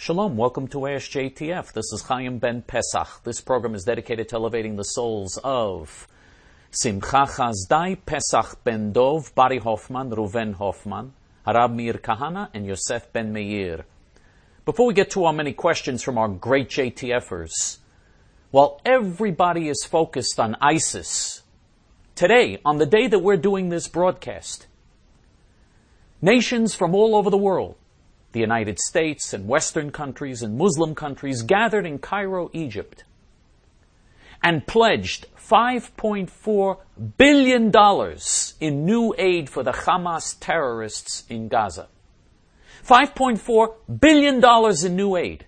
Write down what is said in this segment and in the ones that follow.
Shalom, welcome to ASJTF. This is Chaim Ben Pesach. This program is dedicated to elevating the souls of Simcha Chazdai, Pesach Ben Dov, Bari Hoffman, Reuven Hoffman, Harab Meir Kahana, and Yosef Ben Meir. Before we get to our many questions from our great JTFers, while everybody is focused on ISIS, today, on the day that we're doing this broadcast, nations from all over the world, the United States and Western countries and Muslim countries gathered in Cairo, Egypt, and pledged $5.4 billion in new aid for the Hamas terrorists in Gaza. $5.4 billion in new aid.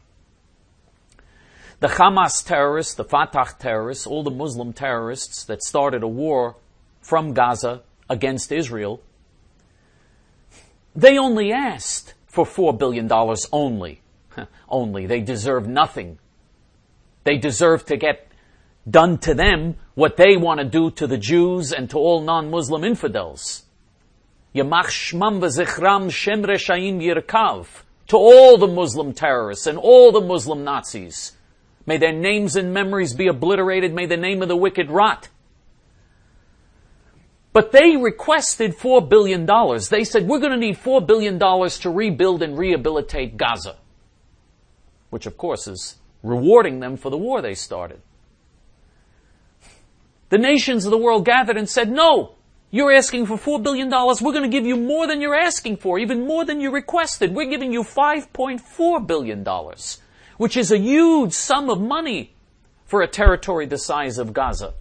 The Hamas terrorists, the Fatah terrorists, all the Muslim terrorists that started a war from Gaza against Israel, they only asked for $4 billion only. Only. They deserve nothing. They deserve to get done to them what they want to do to the Jews and to all non-Muslim infidels. Yamach shmam v'zichram shem reshaim yirkav. To all the Muslim terrorists and all the Muslim Nazis. May their names and memories be obliterated. May the name of the wicked rot. But they requested $4 billion. They said, we're going to need $4 billion to rebuild and rehabilitate Gaza. Which, of course, is rewarding them for the war they started. The nations of the world gathered and said, no, you're asking for $4 billion. We're going to give you more than you're asking for, even more than you requested. We're giving you $5.4 billion, which is a huge sum of money for a territory the size of Gaza.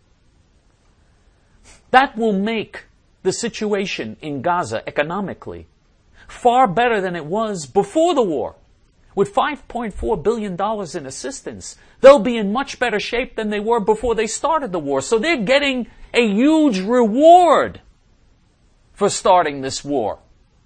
That will make the situation in Gaza economically far better than it was before the war. With $5.4 billion in assistance, they'll be in much better shape than they were before they started the war. So they're getting a huge reward for starting this war.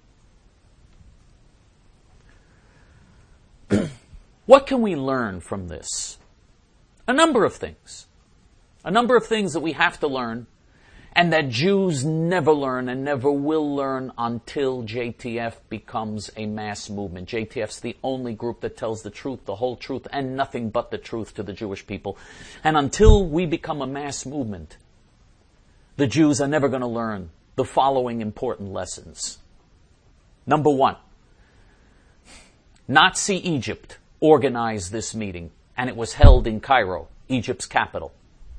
What can we learn from this? A number of things. A number of things that we have to learn, and that Jews never learn and never will learn until JTF becomes a mass movement. JTF's the only group that tells the truth, the whole truth, and nothing but the truth to the Jewish people. And until we become a mass movement, the Jews are never going to learn the following important lessons. Number one, Nazi Egypt organized this meeting, and it was held in Cairo, Egypt's capital.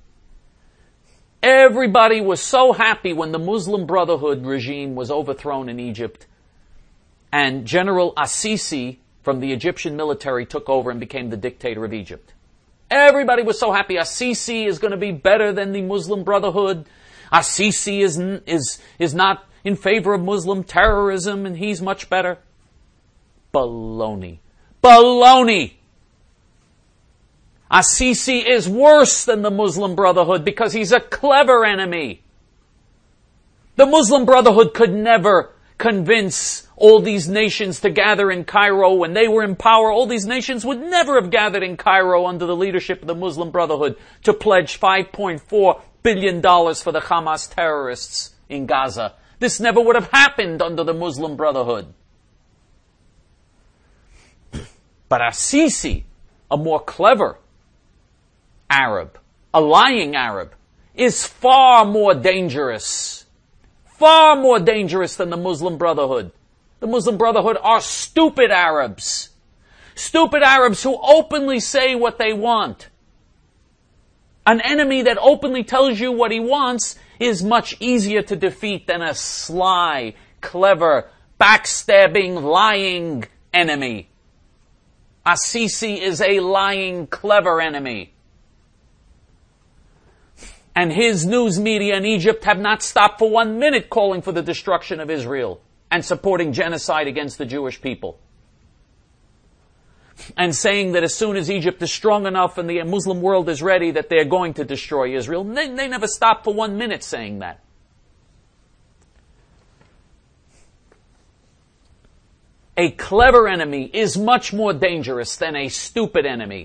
Everybody was so happy when the Muslim Brotherhood regime was overthrown in Egypt and General Assisi from the Egyptian military took over and became the dictator of Egypt. Everybody was so happy. Assisi is going to be better than the Muslim Brotherhood. Assisi is not in favor of Muslim terrorism and he's much better. Baloney. Baloney! Assisi is worse than the Muslim Brotherhood because he's a clever enemy. The Muslim Brotherhood could never convince all these nations to gather in Cairo. When they were in power, all these nations would never have gathered in Cairo under the leadership of the Muslim Brotherhood to pledge $5.4 billion for the Hamas terrorists in Gaza. This never would have happened under the Muslim Brotherhood. But Assisi, a more clever Arab, a lying Arab, is far more dangerous than the Muslim Brotherhood. The Muslim Brotherhood are stupid Arabs who openly say what they want. An enemy that openly tells you what he wants is much easier to defeat than a sly, clever, backstabbing, lying enemy. Assisi is a lying, clever enemy. And his news media in Egypt have not stopped for 1 minute calling for the destruction of Israel and supporting genocide against the Jewish people. And saying that as soon as Egypt is strong enough and the Muslim world is ready, that they're going to destroy Israel. They never stopped for 1 minute saying that. A clever enemy is much more dangerous than a stupid enemy.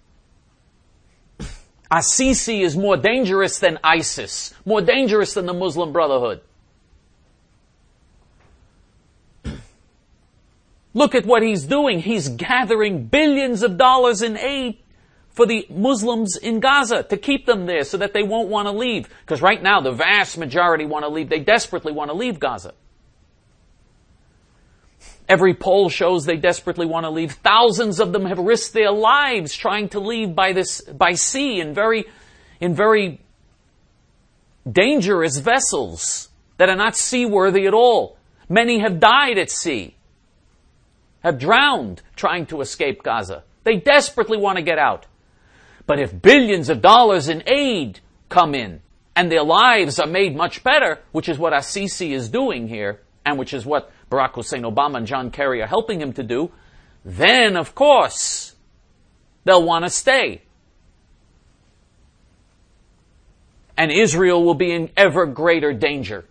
Assisi is more dangerous than ISIS, more dangerous than the Muslim Brotherhood. Look at what he's doing. He's gathering billions of dollars in aid for the Muslims in Gaza to keep them there so that they won't want to leave. Because right now the vast majority want to leave. They desperately want to leave Gaza. Every poll shows they desperately want to leave. Thousands of them have risked their lives trying to leave by sea in very dangerous vessels that are not seaworthy at all. Many have died at sea, have drowned trying to escape Gaza. They desperately want to get out. But if billions of dollars in aid come in and their lives are made much better, which is what Assisi is doing here, and which is what Barack Hussein Obama and John Kerry are helping him to do, then, of course, they'll want to stay. And Israel will be in ever greater danger.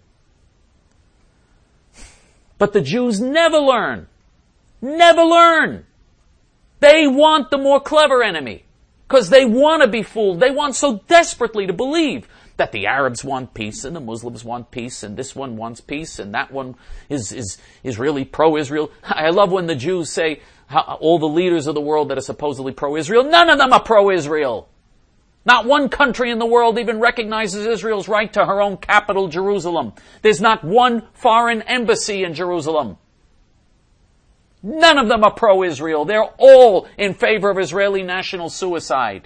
But the Jews never learn. Never learn. They want the more clever enemy. Because they want to be fooled. They want so desperately to believe that the Arabs want peace and the Muslims want peace and this one wants peace and that one is really pro-Israel. I love when the Jews say how all the leaders of the world that are supposedly pro-Israel, none of them are pro-Israel. Not one country in the world even recognizes Israel's right to her own capital, Jerusalem. There's not one foreign embassy in Jerusalem. None of them are pro-Israel. They're all in favor of Israeli national suicide.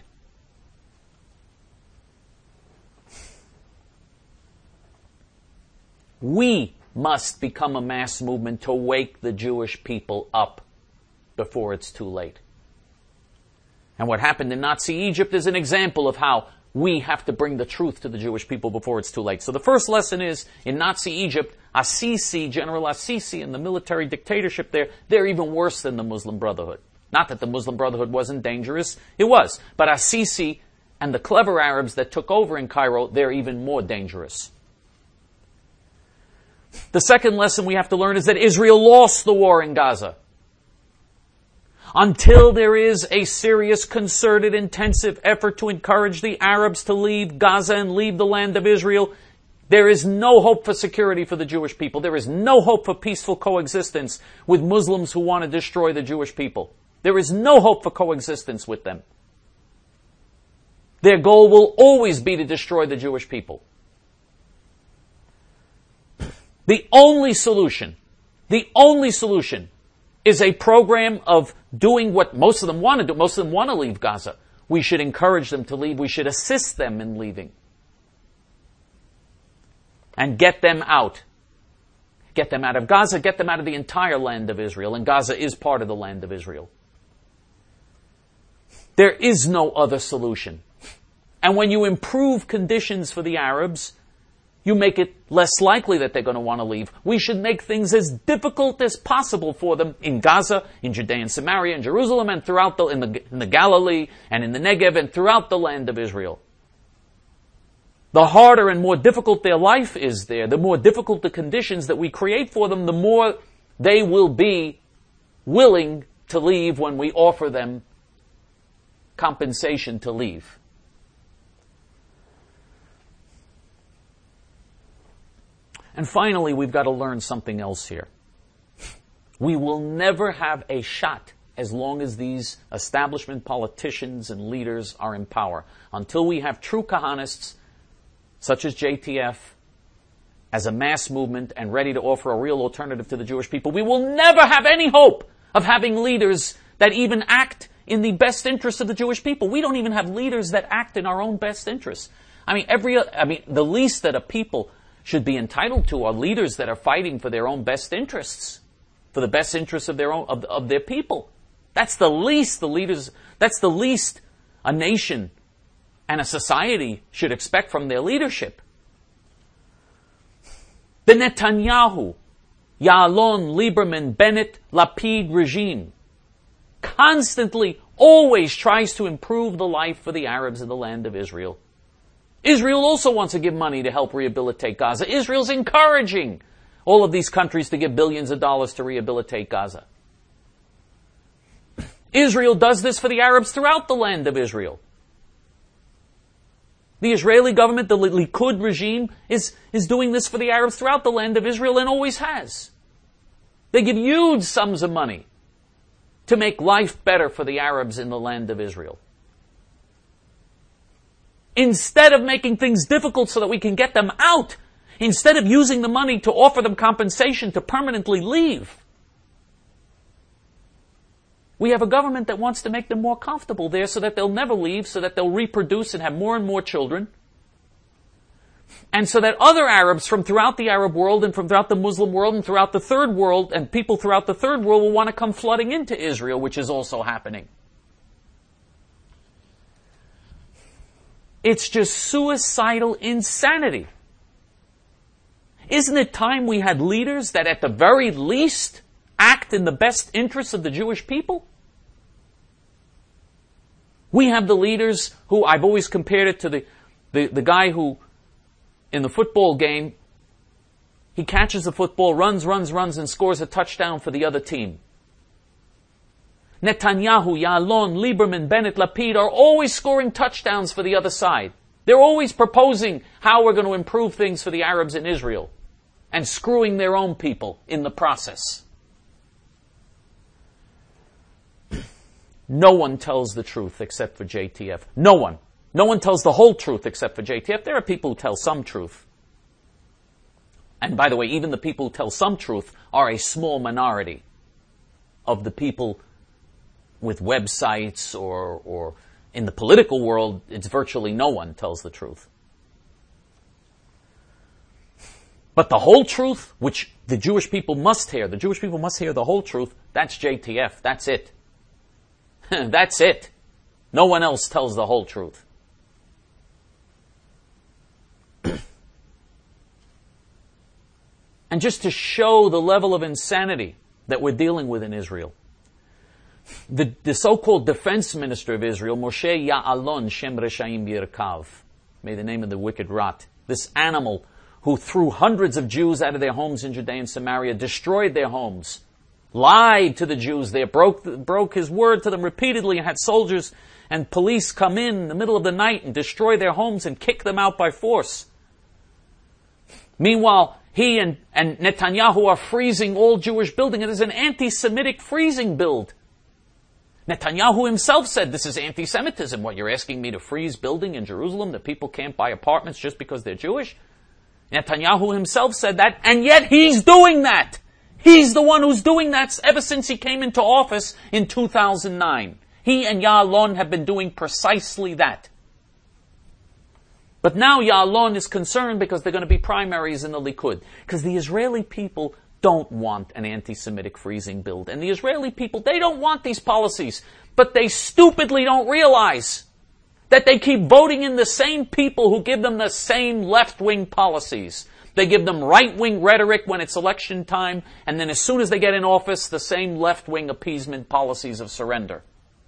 We must become a mass movement to wake the Jewish people up before it's too late. And what happened in Nazi Egypt is an example of how we have to bring the truth to the Jewish people before it's too late. So the first lesson is, in Nazi Egypt, Assisi, General Assisi, and the military dictatorship there, they're even worse than the Muslim Brotherhood. Not that the Muslim Brotherhood wasn't dangerous, it was. But Assisi and the clever Arabs that took over in Cairo, they're even more dangerous. The second lesson we have to learn is that Israel lost the war in Gaza. Until there is a serious, concerted, intensive effort to encourage the Arabs to leave Gaza and leave the land of Israel, there is no hope for security for the Jewish people. There is no hope for peaceful coexistence with Muslims who want to destroy the Jewish people. There is no hope for coexistence with them. Their goal will always be to destroy the Jewish people. The only solution is a program of doing what most of them want to do. Most of them want to leave Gaza. We should encourage them to leave. We should assist them in leaving. And get them out. Get them out of Gaza, get them out of the entire land of Israel. And Gaza is part of the land of Israel. There is no other solution. And when you improve conditions for the Arabs, you make it less likely that they're going to want to leave. We should make things as difficult as possible for them in Gaza, in Judea and Samaria, in Jerusalem, and throughout in the Galilee, and in the Negev, and throughout the land of Israel. The harder and more difficult their life is there, the more difficult the conditions that we create for them, the more they will be willing to leave when we offer them compensation to leave. And finally, we've got to learn something else here. We will never have a shot as long as these establishment politicians and leaders are in power. Until we have true Kahanists, such as JTF, as a mass movement and ready to offer a real alternative to the Jewish people, we will never have any hope of having leaders that even act in the best interest of the Jewish people. We don't even have leaders that act in our own best interests. The least that a people should be entitled to are leaders that are fighting for their own best interests, for the best interests of their people. That's the least a nation and a society should expect from their leadership. The Netanyahu, Ya'alon, Lieberman, Bennett, Lapid regime constantly, always tries to improve the life for the Arabs in the land of Israel. Israel also wants to give money to help rehabilitate Gaza. Israel's encouraging all of these countries to give billions of dollars to rehabilitate Gaza. Israel does this for the Arabs throughout the land of Israel. The Israeli government, the Likud regime, is doing this for the Arabs throughout the land of Israel and always has. They give huge sums of money to make life better for the Arabs in the land of Israel. Instead of making things difficult so that we can get them out, instead of using the money to offer them compensation to permanently leave, we have a government that wants to make them more comfortable there so that they'll never leave, so that they'll reproduce and have more and more children, and so that other Arabs from throughout the Arab world and from throughout the Muslim world and throughout the third world and people throughout the third world will want to come flooding into Israel, which is also happening. It's just suicidal insanity. Isn't it time we had leaders that at the very least act in the best interests of the Jewish people? We have the leaders who, I've always compared it to the guy who, in the football game, he catches the football, runs, and scores a touchdown for the other team. Netanyahu, Ya'alon, Lieberman, Bennett, Lapid are always scoring touchdowns for the other side. They're always proposing how we're going to improve things for the Arabs in Israel and screwing their own people in the process. No one tells the truth except for JTF. No one. No one tells the whole truth except for JTF. There are people who tell some truth. And by the way, even the people who tell some truth are a small minority of the people with websites or in the political world, it's virtually no one tells the truth. But the whole truth, which the Jewish people must hear the whole truth, that's JTF, that's it. That's it. No one else tells the whole truth. And just to show the level of insanity that we're dealing with in Israel, the so-called defense minister of Israel, Moshe Ya'alon, Shem Reshaim Yirkav, may the name of the wicked rot, this animal who threw hundreds of Jews out of their homes in Judea and Samaria, destroyed their homes, lied to the Jews there, broke his word to them repeatedly, and had soldiers and police come in the middle of the night and destroy their homes and kick them out by force. Meanwhile, he and Netanyahu are freezing all Jewish building. It is an anti-Semitic freezing build. Netanyahu himself said, this is anti-Semitism. What, you're asking me to freeze building in Jerusalem that people can't buy apartments just because they're Jewish? Netanyahu himself said that, and yet he's doing that. He's the one who's doing that ever since he came into office in 2009. He and Ya'alon have been doing precisely that. But now Ya'alon is concerned because there are going to be primaries in the Likud. Because the Israeli people don't want an anti-Semitic freezing bill. And the Israeli people, they don't want these policies. But they stupidly don't realize that they keep voting in the same people who give them the same left-wing policies. They give them right-wing rhetoric when it's election time, and then as soon as they get in office, the same left-wing appeasement policies of surrender.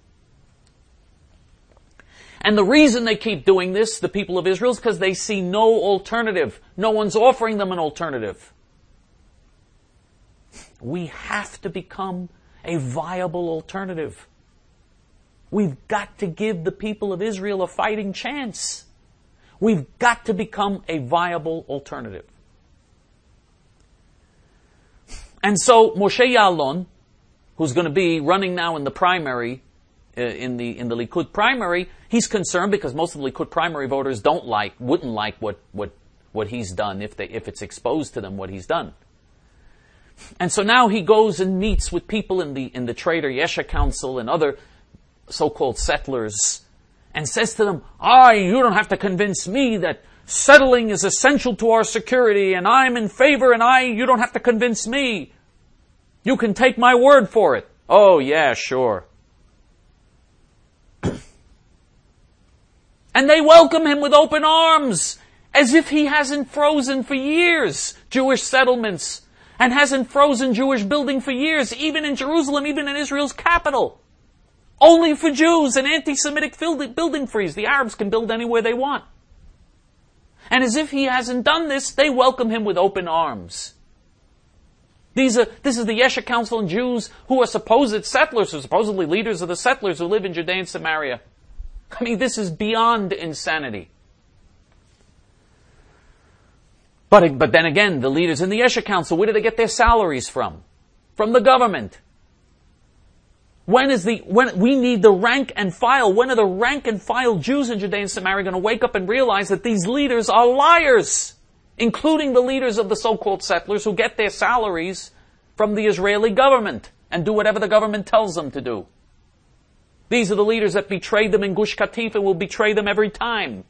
And the reason they keep doing this, the people of Israel, is because they see no alternative. No one's offering them an alternative. We have to become a viable alternative. We've got to give the people of Israel a fighting chance. We've got to become a viable alternative. And so Moshe Ya'alon, who's going to be running now in the primary, in the Likud primary, he's concerned because most of the Likud primary voters wouldn't like what he's done if it's exposed to them what he's done. And so now he goes and meets with people in the Trader Yesha Council and other so-called settlers and says to them, you don't have to convince me that settling is essential to our security and I'm in favor and you don't have to convince me. You can take my word for it. Oh yeah, sure. And they welcome him with open arms, as if he hasn't frozen for years Jewish settlements and hasn't frozen Jewish building for years, even in Jerusalem, even in Israel's capital. Only for Jews, an anti-Semitic building freeze. The Arabs can build anywhere they want. And as if he hasn't done this, they welcome him with open arms. This is the Yesha Council and Jews who are supposed settlers, who are supposedly leaders of the settlers who live in Judea and Samaria. I mean, this is beyond insanity. But then again, the leaders in the Yesha Council, where do they get their salaries from? from the government. When we need the rank and file, when are the rank and file Jews in Judea and Samaria going to wake up and realize that these leaders are liars, including the leaders of the so-called settlers who get their salaries from the Israeli government and do whatever the government tells them to do. These are the leaders that betrayed them in Gush Katif and will betray them every time.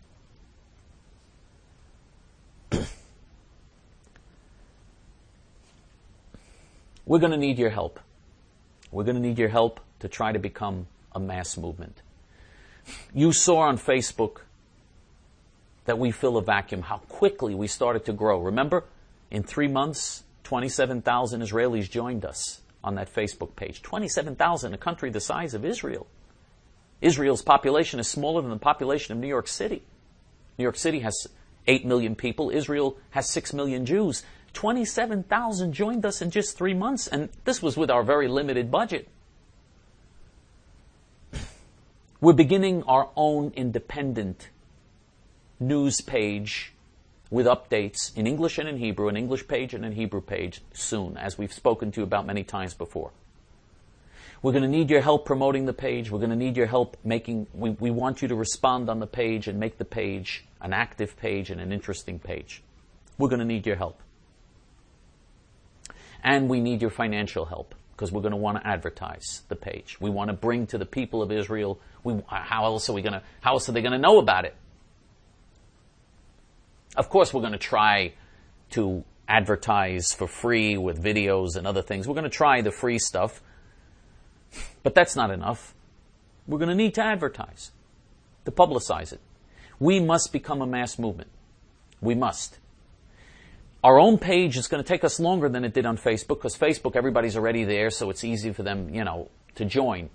We're going to need your help. We're going to need your help to try to become a mass movement. You saw on Facebook that we fill a vacuum, how quickly we started to grow. Remember, in 3 months, 27,000 Israelis joined us on that Facebook page. 27,000, a country the size of Israel. Israel's population is smaller than the population of New York City. New York City has 8 million people. Israel has 6 million Jews. 27,000 joined us in just 3 months, and this was with our very limited budget. We're beginning our own independent news page with updates in English and in Hebrew, an English page and a Hebrew page soon, as we've spoken to you about many times before. We're going to need your help promoting the page. We're going to need your help we want you to respond on the page and make the page an active page and an interesting page. We're going to need your help. And we need your financial help, because we're going to want to advertise the page. We want to bring to the people of Israel. How else are they going to know about it? Of course, we're going to try to advertise for free with videos and other things. We're going to try the free stuff, but that's not enough. We're going to need to advertise, to publicize it. We must become a mass movement. We must. Our own page is going to take us longer than it did on Facebook, because Facebook, everybody's already there, so it's easy for them, to join.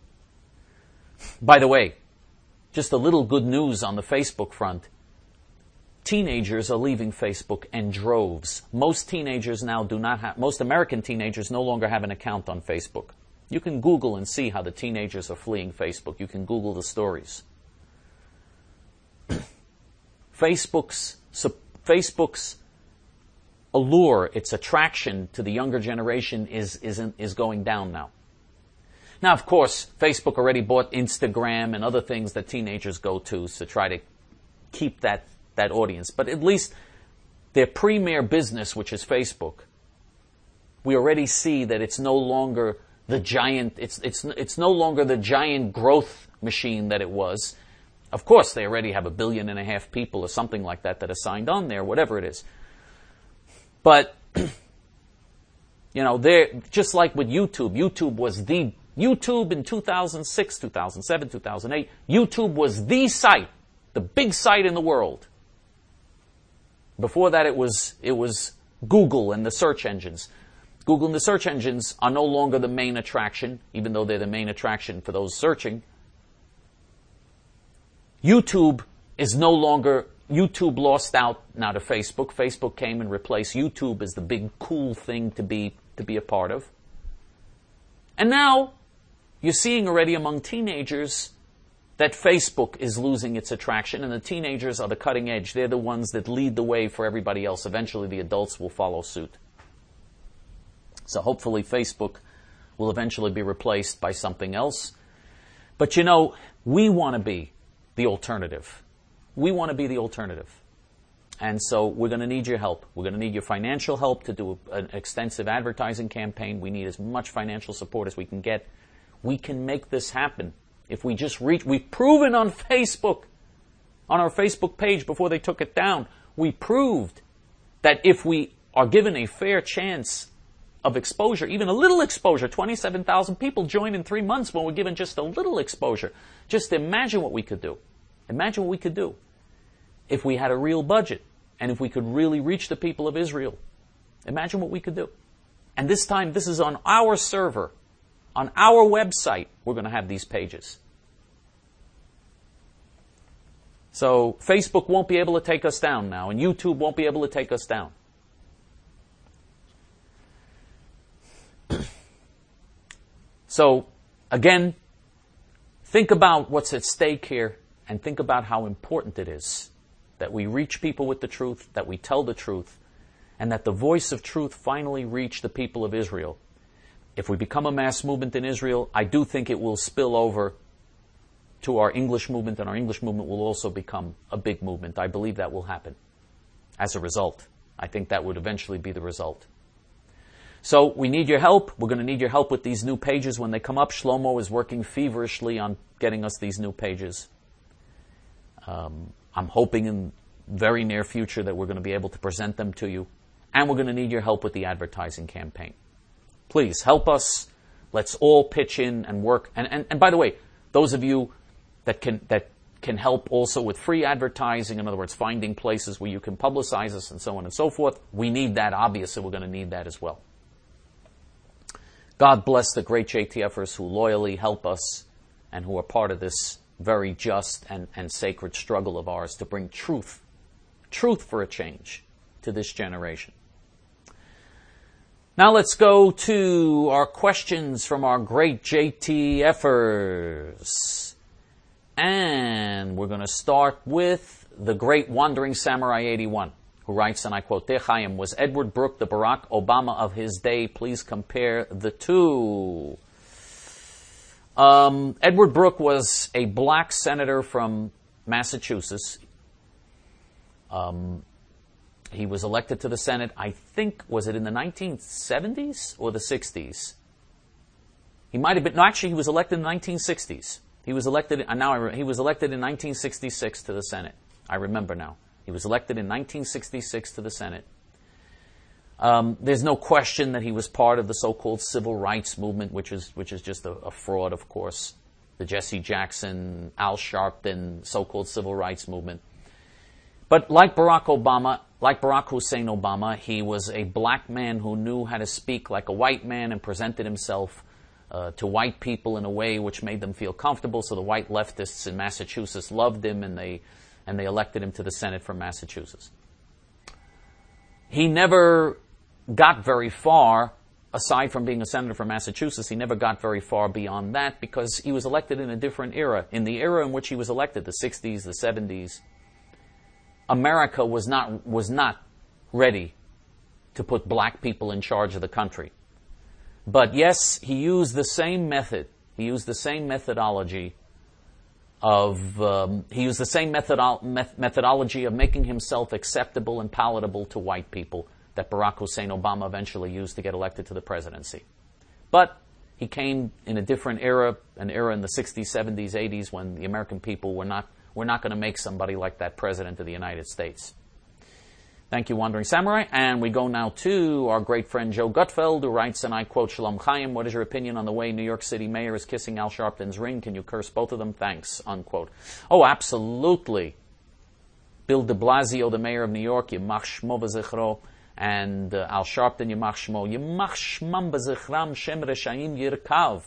By the way, just a little good news on the Facebook front. Teenagers are leaving Facebook in droves. Most teenagers now most American teenagers no longer have an account on Facebook. You can Google and see how the teenagers are fleeing Facebook. You can Google the stories. Facebook's allure, its attraction to the younger generation is going down now. Now, of course, Facebook already bought Instagram and other things that teenagers go to try to keep that audience. But at least their premier business, which is Facebook, we already see that it's no longer the giant. It's no longer the giant growth machine that it was. Of course, they already have 1.5 billion people or something like that are signed on there, whatever it is. But, they're just like with YouTube. YouTube in 2006, 2007, 2008, YouTube was the site, the big site in the world. Before that, it was Google and the search engines. Google and the search engines are no longer the main attraction, even though they're the main attraction for those searching. YouTube lost out now to Facebook. Facebook came and replaced YouTube as the big cool thing to be a part of. And now you're seeing already among teenagers that Facebook is losing its attraction, and the teenagers are the cutting edge. They're the ones that lead the way for everybody else. Eventually the adults will follow suit. So hopefully Facebook will eventually be replaced by something else. But we want to be the alternative. We want to be the alternative. And so we're going to need your help. We're going to need your financial help to do an extensive advertising campaign. We need as much financial support as we can get. We can make this happen. If we just we've proven on Facebook, on our Facebook page before they took it down, we proved that if we are given a fair chance of exposure, even a little exposure, 27,000 people joined in 3 months when we're given just a little exposure. Just imagine what we could do. Imagine what we could do if we had a real budget and if we could really reach the people of Israel. Imagine what we could do. And this time, this is on our server, on our website, we're going to have these pages. So Facebook won't be able to take us down now, and YouTube won't be able to take us down. So, again, think about what's at stake here, and think about how important it is that we reach people with the truth, that we tell the truth, and that the voice of truth finally reach the people of Israel. If we become a mass movement in Israel, I do think it will spill over to our English movement, and our English movement will also become a big movement. I believe that will happen as a result. I think that would eventually be the result. So we need your help. We're going to need your help with these new pages when they come up. Shlomo is working feverishly on getting us these new pages. I'm hoping in very near future that we're going to be able to present them to you. And we're going to need your help with the advertising campaign. Please help us. Let's all pitch in and work. And by the way, those of you that can help also with free advertising, in other words, finding places where you can publicize us and so on and so forth, we need that. Obviously, we're going to need that as well. God bless the great JTFers who loyally help us and who are part of this very just and sacred struggle of ours to bring truth for a change to this generation. Now let's go to our questions from our great JTFers. And we're going to start with the great Wandering Samurai 81, who writes, and I quote, Deh Chaim, was Edward Brooke the Barack Obama of his day? Please compare the two. Edward Brooke was a black senator from Massachusetts. He was elected to the Senate, I think, was it in the 1970s or the 60s? He might have been, no, actually he was elected in the 1960s. He was elected, he was elected in 1966 to the Senate. I remember now. He was elected in 1966 to the Senate. There's no question that he was part of the so-called civil rights movement, which is just a fraud, of course. The Jesse Jackson, Al Sharpton, so-called civil rights movement. But like Barack Obama, like Barack Hussein Obama, he was a black man who knew how to speak like a white man and presented himself to white people in a way which made them feel comfortable. So the white leftists in Massachusetts loved him, and they elected him to the Senate from Massachusetts. He never got very far, aside from being a senator from Massachusetts, he never got very far beyond that because he was elected in a different era. In the era in which he was elected, the 60s, the 70s, America was not ready to put black people in charge of the country. But yes, he used the same method. He used the same methodology methodology of making himself acceptable and palatable to white people that Barack Hussein Obama eventually used to get elected to the presidency. But he came in a different era, an era in the 60s, 70s, 80s, when the American people were not going to make somebody like that president of the United States. Thank you, Wandering Samurai. And we go now to our great friend Joe Gutfeld, who writes, and I quote, Shalom Chaim, what is your opinion on the way New York City mayor is kissing Al Sharpton's ring? Can you curse both of them? Thanks, unquote. Oh, absolutely. Bill de Blasio, the mayor of New York, Yimach Shmo v'zichro, and Al Sharpton, Yimach Shmo. Yimach Shmam v'zichram Shem Reshaim Yirkav.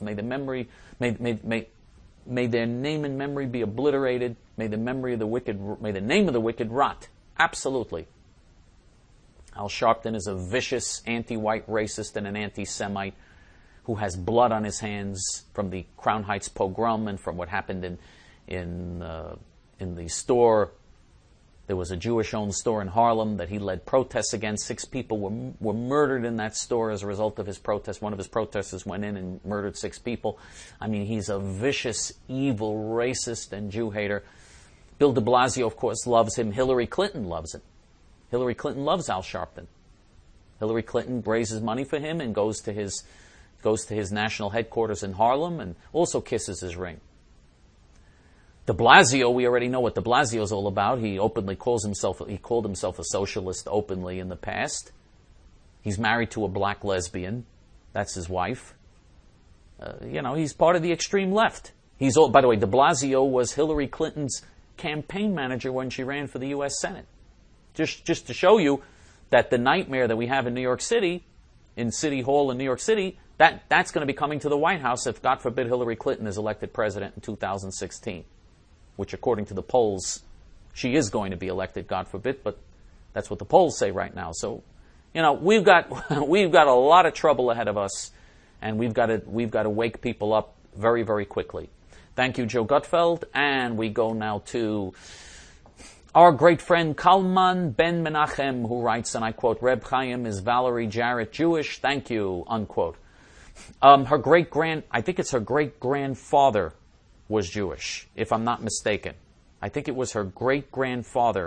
May their name and memory be obliterated. May the name of the wicked rot. Absolutely. Al Sharpton is a vicious anti-white racist and an anti-Semite who has blood on his hands from the Crown Heights pogrom and from what happened in the store. There was a Jewish-owned store in Harlem that he led protests against. 6 people were murdered in that store as a result of his protest. One of his protesters went in and murdered 6 people. I mean, he's a vicious, evil, racist, and Jew-hater. Bill de Blasio, of course, loves him. Hillary Clinton loves him. Hillary Clinton loves Al Sharpton. Hillary Clinton raises money for him and goes to his national headquarters in Harlem and also kisses his ring. De Blasio, we already know what de Blasio is all about. He called himself a socialist openly in the past. He's married to a black lesbian. That's his wife. He's part of the extreme left. By the way, de Blasio was Hillary Clinton's campaign manager when she ran for the U.S. Senate. Just to show you that the nightmare that we have in New York City, in City Hall in New York City, that's going to be coming to the White House if, God forbid, Hillary Clinton is elected president in 2016, which according to the polls, she is going to be elected, God forbid, but that's what the polls say right now. So, we've got a lot of trouble ahead of us, and we've got to wake people up very, very quickly. Thank you, Joe Gutfeld, and we go now to our great friend Kalman Ben Menachem, who writes, and I quote, Reb Chaim, is Valerie Jarrett Jewish? Thank you, unquote. I think it's her great-grandfather was Jewish, if I'm not mistaken. I think it was her great-grandfather.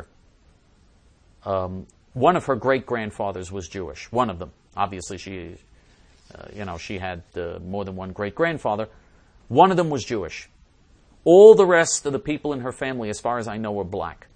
One of her great-grandfathers was Jewish. One of them. Obviously, she had more than one great-grandfather. One of them was Jewish. All the rest of the people in her family, as far as I know, were black.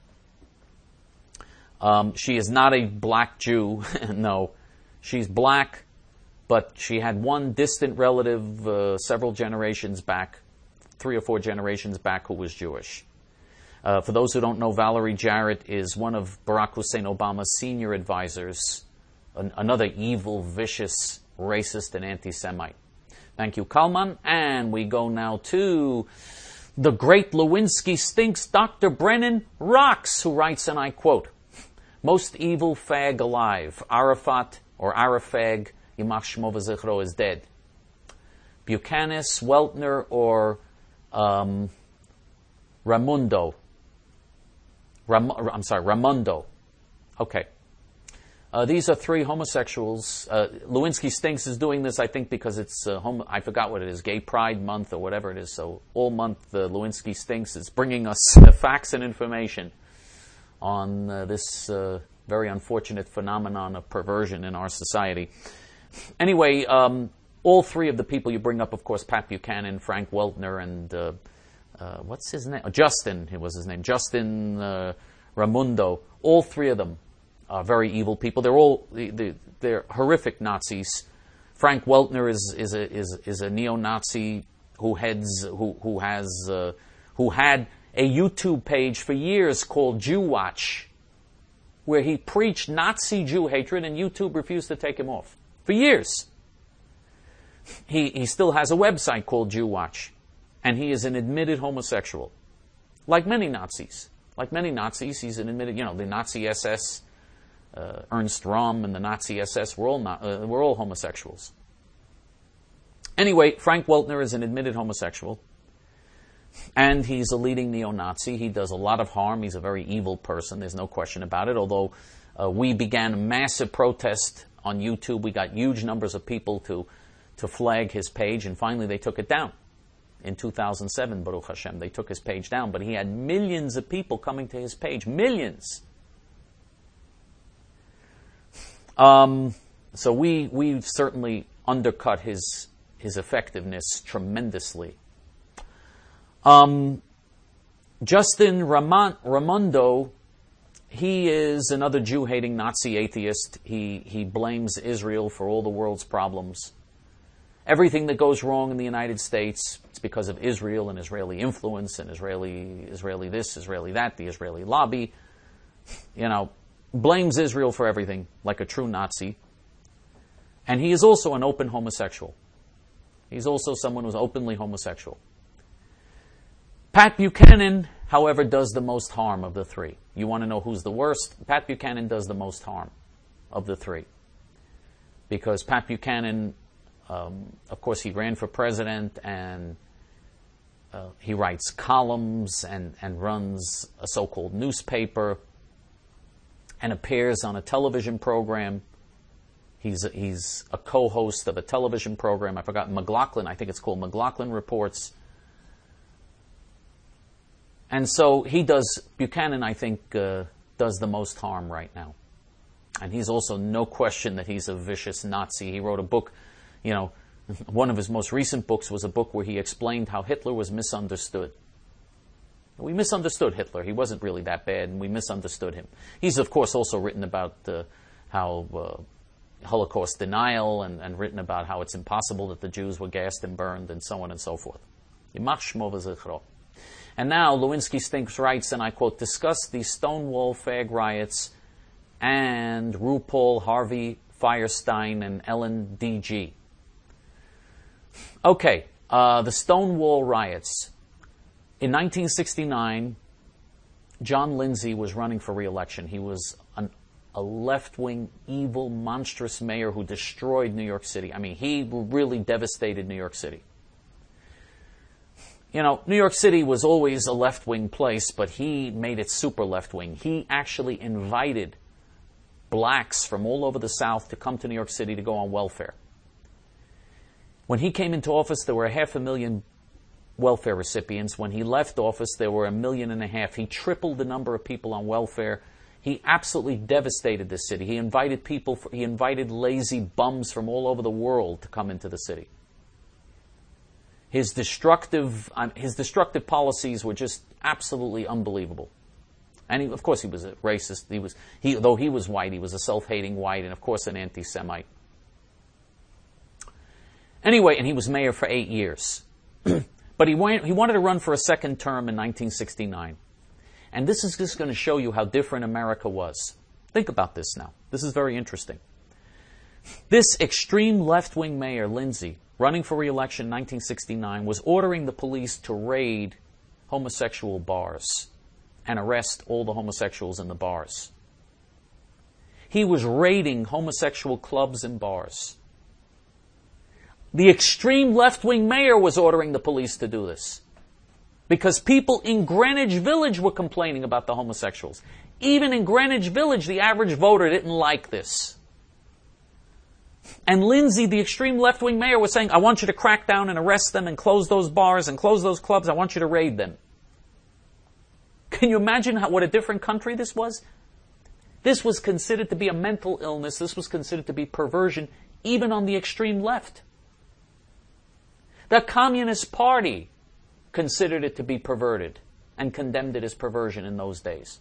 She is not a black Jew. No, she's black, but she had one distant relative several generations back, 3 or 4 generations back, who was Jewish. For those who don't know, Valerie Jarrett is one of Barack Hussein Obama's senior advisors, another evil, vicious, racist, and anti-Semite. Thank you, Kalman. And we go now to the great Lewinsky stinks, Dr. Brennan rocks, who writes, and I quote, "Most evil fag alive, Arafat or Arafag, Yimach Shmo v'Zichro, is dead. Buchanan, Weltner, or Ramundo. Ramundo. Okay. These are 3 homosexuals. Lewinsky Stinks is doing this, I think, because it's, I forgot what it is, Gay Pride Month or whatever it is. So all month, Lewinsky Stinks is bringing us facts and information on this very unfortunate phenomenon of perversion in our society. Anyway, all 3 of the people you bring up, of course, Pat Buchanan, Frank Weltner, and what's his name? Justin, it was his name. Justin Ramundo. All 3 of them are very evil people. They're horrific Nazis. Frank Weltner is a neo-Nazi who had a YouTube page for years called Jew Watch, where he preached Nazi Jew hatred, and YouTube refused to take him off for years. He still has a website called Jew Watch, and he is an admitted homosexual, like many Nazis. Like many Nazis, he's an admitted, the Nazi SS, Ernst Röhm and the Nazi SS were all homosexuals. Anyway, Frank Weltner is an admitted homosexual, and he's a leading neo-Nazi. He does a lot of harm. He's a very evil person. There's no question about it. Although we began a massive protest on YouTube, we got huge numbers of people to flag his page, and finally they took it down. In 2007, Baruch Hashem, they took his page down, but he had millions of people coming to his page. Millions! So we've certainly undercut his effectiveness tremendously. Justin Ramundo, he is another Jew-hating Nazi atheist. He blames Israel for all the world's problems. Everything that goes wrong in the United States, it's because of Israel and Israeli influence and Israeli this, Israeli that, the Israeli lobby. Blames Israel for everything, like a true Nazi. And he is also an open homosexual. He's also someone who's openly homosexual. Pat Buchanan, however, does the most harm of the 3. You want to know who's the worst? Pat Buchanan does the most harm of the 3. Because Pat Buchanan, of course, he ran for president, and he writes columns and runs a so-called newspaper and appears on a television program. He's a co-host of a television program. I forgot, McLaughlin, I think it's called McLaughlin Reports. And so Buchanan, I think, does the most harm right now. And he's also, no question that he's a vicious Nazi. He wrote a book, one of his most recent books was a book where he explained how Hitler was misunderstood. We misunderstood Hitler. He wasn't really that bad, and we misunderstood him. He's, of course, also written about how Holocaust denial and written about how it's impossible that the Jews were gassed and burned and so on and so forth. Yimach Shmo v'Zichro. And now Lewinsky Stinks writes, and I quote, "Discuss the Stonewall fag riots and RuPaul, Harvey Fierstein, and Ellen DG." Okay, the Stonewall riots. In 1969, John Lindsay was running for re-election. He was a left-wing, evil, monstrous mayor who destroyed New York City. I mean, he really devastated New York City. New York City was always a left-wing place, but he made it super left-wing. He actually invited blacks from all over the South to come to New York City to go on welfare. When he came into office, there were 500,000 welfare recipients. When he left office, there were 1.5 million. He tripled the number of people on welfare. He absolutely devastated the city. He invited lazy bums from all over the world to come into the city. His destructive policies were just absolutely unbelievable. And of course he was a racist. Though he was white, he was a self-hating white, and of course an anti-Semite. Anyway, and he was mayor for 8 years. But he wanted to run for a second term in 1969. And this is just going to show you how different America was. Think about this now. This is very interesting. This extreme left-wing mayor, Lindsay, running for re-election in 1969, was ordering the police to raid homosexual bars and arrest all the homosexuals in the bars. He was raiding homosexual clubs and bars. The extreme left-wing mayor was ordering the police to do this because people in Greenwich Village were complaining about the homosexuals. Even in Greenwich Village, the average voter didn't like this. And Lindsay, the extreme left-wing mayor, was saying, I want you to crack down and arrest them and close those bars and close those clubs. I want you to raid them. Can you imagine what a different country this was? This was considered to be a mental illness. This was considered to be perversion, even on the extreme left. The Communist Party considered it to be perverted and condemned it as perversion in those days.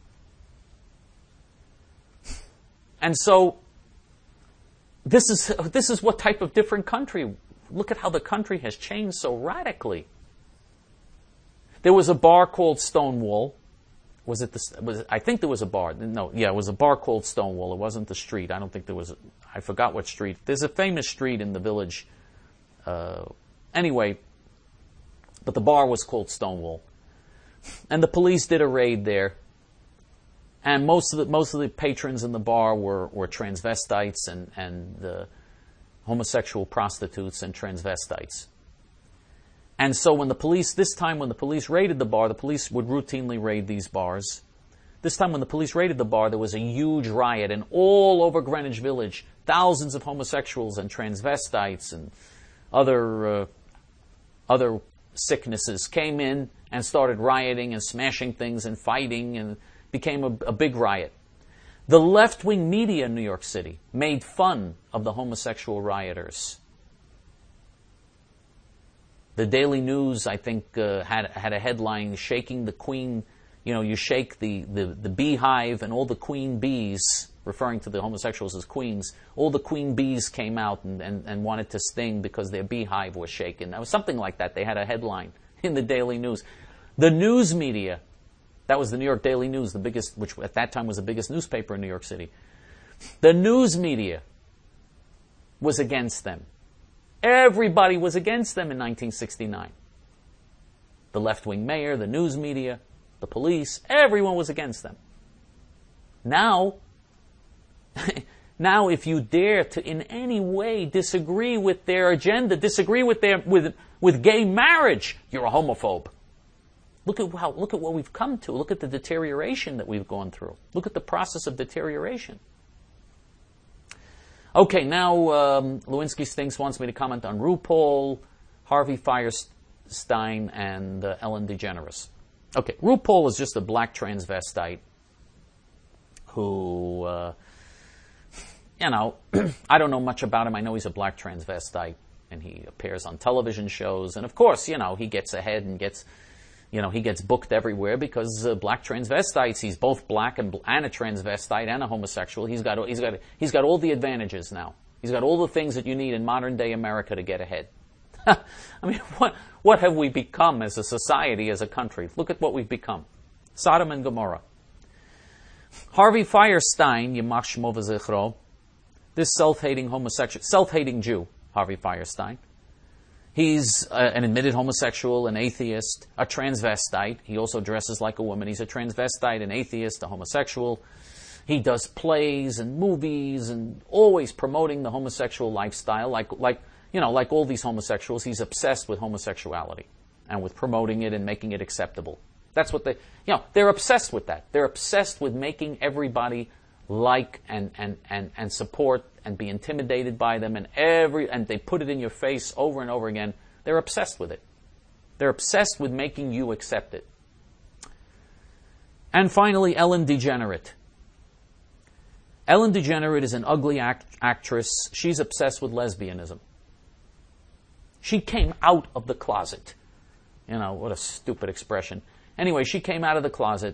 And so, this is what type of different country. Look at how the country has changed so radically. There was a bar called Stonewall. I think there was a bar. No, yeah, it was a bar called Stonewall. It wasn't the street. I don't think there was. I forgot what street. There's a famous street in the village. Anyway, but the bar was called Stonewall, and the police did a raid there. And most of the patrons in the bar were transvestites and homosexual prostitutes and transvestites. And so when the police raided the bar, the police would routinely raid these bars. This time when the police raided the bar, there was a huge riot, and all over Greenwich Village, thousands of homosexuals and transvestites and other sicknesses came in and started rioting and smashing things and fighting, and became a big riot. The left-wing media in New York City made fun of the homosexual rioters. The Daily News, I think, had a headline, shaking the queen, you shake the beehive and all the queen bees, referring to the homosexuals as queens, all the queen bees came out and wanted to sting because their beehive was shaken. That was something like that. They had a headline in the Daily News. The news media, that was the New York Daily News, which at that time was the biggest newspaper in New York City. The news media was against them. Everybody was against them in 1969. The left-wing mayor, the news media, the police, everyone was against them. Now, if you dare to in any way disagree with their agenda, disagree with gay marriage, you're a homophobe. Look at what we've come to. Look at the deterioration that we've gone through. Look at the process of deterioration. Okay, now Lewinsky Stinks wants me to comment on RuPaul, Harvey Fierstein, and Ellen DeGeneres. Okay, RuPaul is just a black transvestite who, I don't know much about him. I know he's a black transvestite, and he appears on television shows. And of course, he gets ahead and he gets booked everywhere because black transvestites, he's both black and a transvestite and a homosexual. He's got all the advantages now. He's got all the things that you need in modern day America to get ahead. I mean, what have we become as a society, as a country? Look at what we've become. Sodom and Gomorrah. Harvey Fierstein, Yamach Shmo v'Zichro, this self-hating Jew, Harvey Fierstein. He's an admitted homosexual, an atheist, a transvestite. He also dresses like a woman. He's a transvestite, an atheist, a homosexual. He does plays and movies and always promoting the homosexual lifestyle. Like all these homosexuals, he's obsessed with homosexuality and with promoting it and making it acceptable. That's what they're obsessed with that. They're obsessed with making everybody like and support and be intimidated by them, and they put it in your face over and over again. They're obsessed with it. They're obsessed with making you accept it. And finally, Ellen DeGeneres. Ellen DeGeneres is an ugly actress. She's obsessed with lesbianism. She came out of the closet. You know, what a stupid expression. Anyway, she came out of the closet.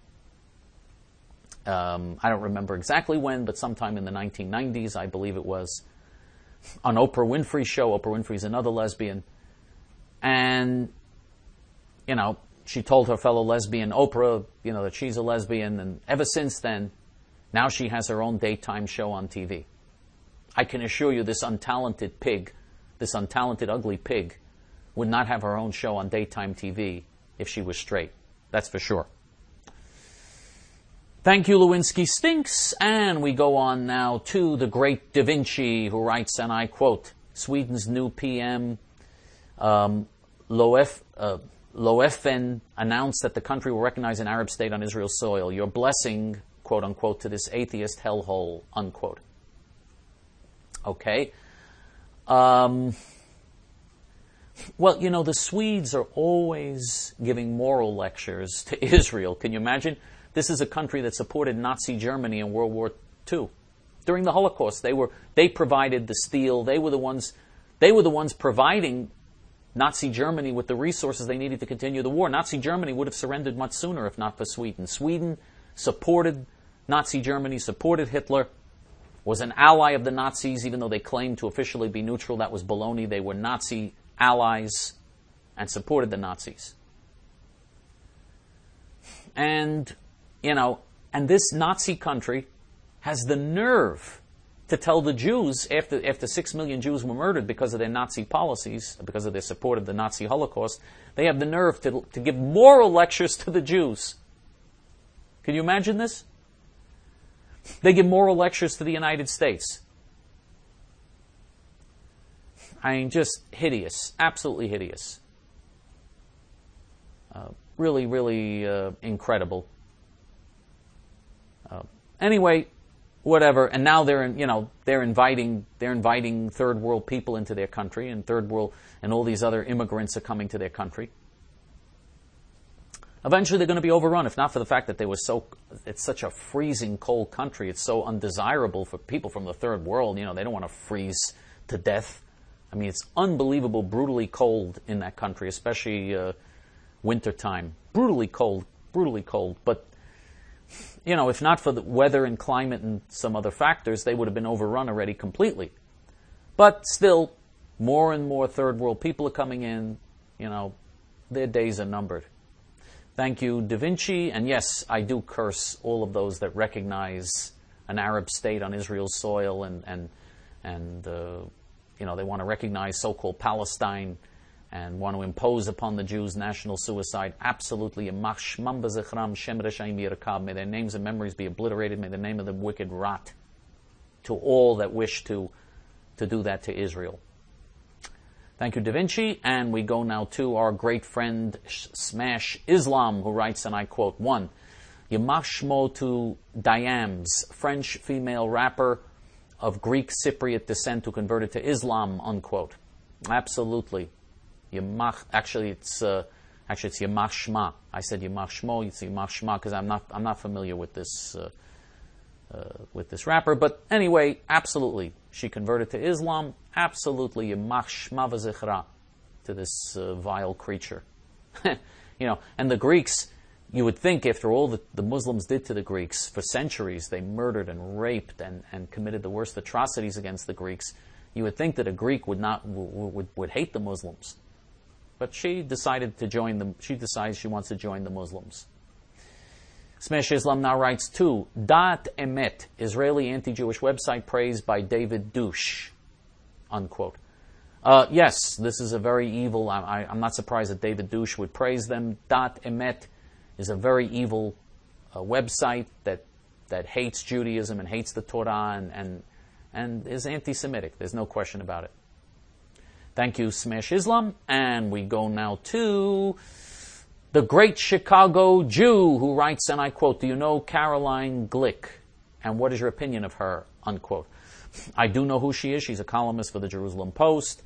I don't remember exactly when, but sometime in the 1990s, I believe it was, on Oprah Winfrey's show. Oprah Winfrey's another lesbian. And, you know, she told her fellow lesbian, Oprah, you know, that she's a lesbian. And ever since then, now she has her own daytime show on TV. I can assure you this untalented pig, this untalented ugly pig, would not have her own show on daytime TV if she was straight. That's for sure. Thank you, Lewinsky Stinks. And we go on now to the great Da Vinci, who writes, and I quote, Sweden's new PM, Löfven, announced that the country will recognize an Arab state on Israel's soil. Your blessing, quote unquote, to this atheist hellhole, unquote. Okay. Well, you know, the Swedes are always giving moral lectures to Israel. Can you imagine? This is a country that supported Nazi Germany in World War II. During the Holocaust, they provided the steel. They were the ones providing Nazi Germany with the resources they needed to continue the war. Nazi Germany would have surrendered much sooner if not for Sweden. Sweden supported Nazi Germany, supported Hitler, was an ally of the Nazis, even though they claimed to officially be neutral. That was baloney. They were Nazi allies and supported the Nazis. And, you know, and this Nazi country has the nerve to tell the Jews, after 6 million Jews were murdered because of their Nazi policies, because of their support of the Nazi Holocaust, they have the nerve to give moral lectures to the Jews. Can you imagine this? They give moral lectures to the United States. I mean, just hideous. Absolutely hideous. Really, really incredible. Anyway, whatever. And now they're inviting third world people into their country, and third world and all these other immigrants are coming to their country. Eventually, they're going to be overrun, if not for the fact that it's such a freezing cold country. It's so undesirable for people from the third world. You know, they don't want to freeze to death. I mean, it's unbelievable, brutally cold in that country, especially wintertime. Brutally cold. But, you know, if not for the weather and climate and some other factors, they would have been overrun already completely. But still, more and more third world people are coming in. You know, their days are numbered. Thank you, Da Vinci. And yes, I do curse all of those that recognize an Arab state on Israel's soil and you know, they want to recognize so-called Palestine and want to impose upon the Jews national suicide. Absolutely. May their names and memories be obliterated. May the name of the wicked rot to all that wish to do that to Israel. Thank you, Da Vinci. And we go now to our great friend Smash Islam, who writes, and I quote, 1. Yamach Shmo to Diams, French female rapper of Greek Cypriot descent who converted to Islam, unquote. Absolutely. Actually, it's Yamach Shma. I said Yamach Shmo, it's Yamach Shma, because I'm not familiar with this rapper. But anyway, absolutely. She converted to Islam. Absolutely, Yamach Shma v'zichra to this vile creature. You know, and the Greeks, you would think after all that the Muslims did to the Greeks for centuries, they murdered and raped and committed the worst atrocities against the Greeks. You would think that a Greek would hate the Muslims. But she decided to join them. She decides she wants to join the Muslims. Smash Islam now writes, 2. Da'at Emet, Israeli anti-Jewish website praised by David Douche, unquote. Yes, this is a very evil, I'm not surprised that David Douche would praise them. Da'at Emet is a very evil website that hates Judaism and hates the Torah and is anti-Semitic. There's no question about it. Thank you, Smash Islam. And we go now to the great Chicago Jew who writes, and I quote, do you know Caroline Glick? and what is your opinion of her, unquote. I do know who she is. She's a columnist for the Jerusalem Post.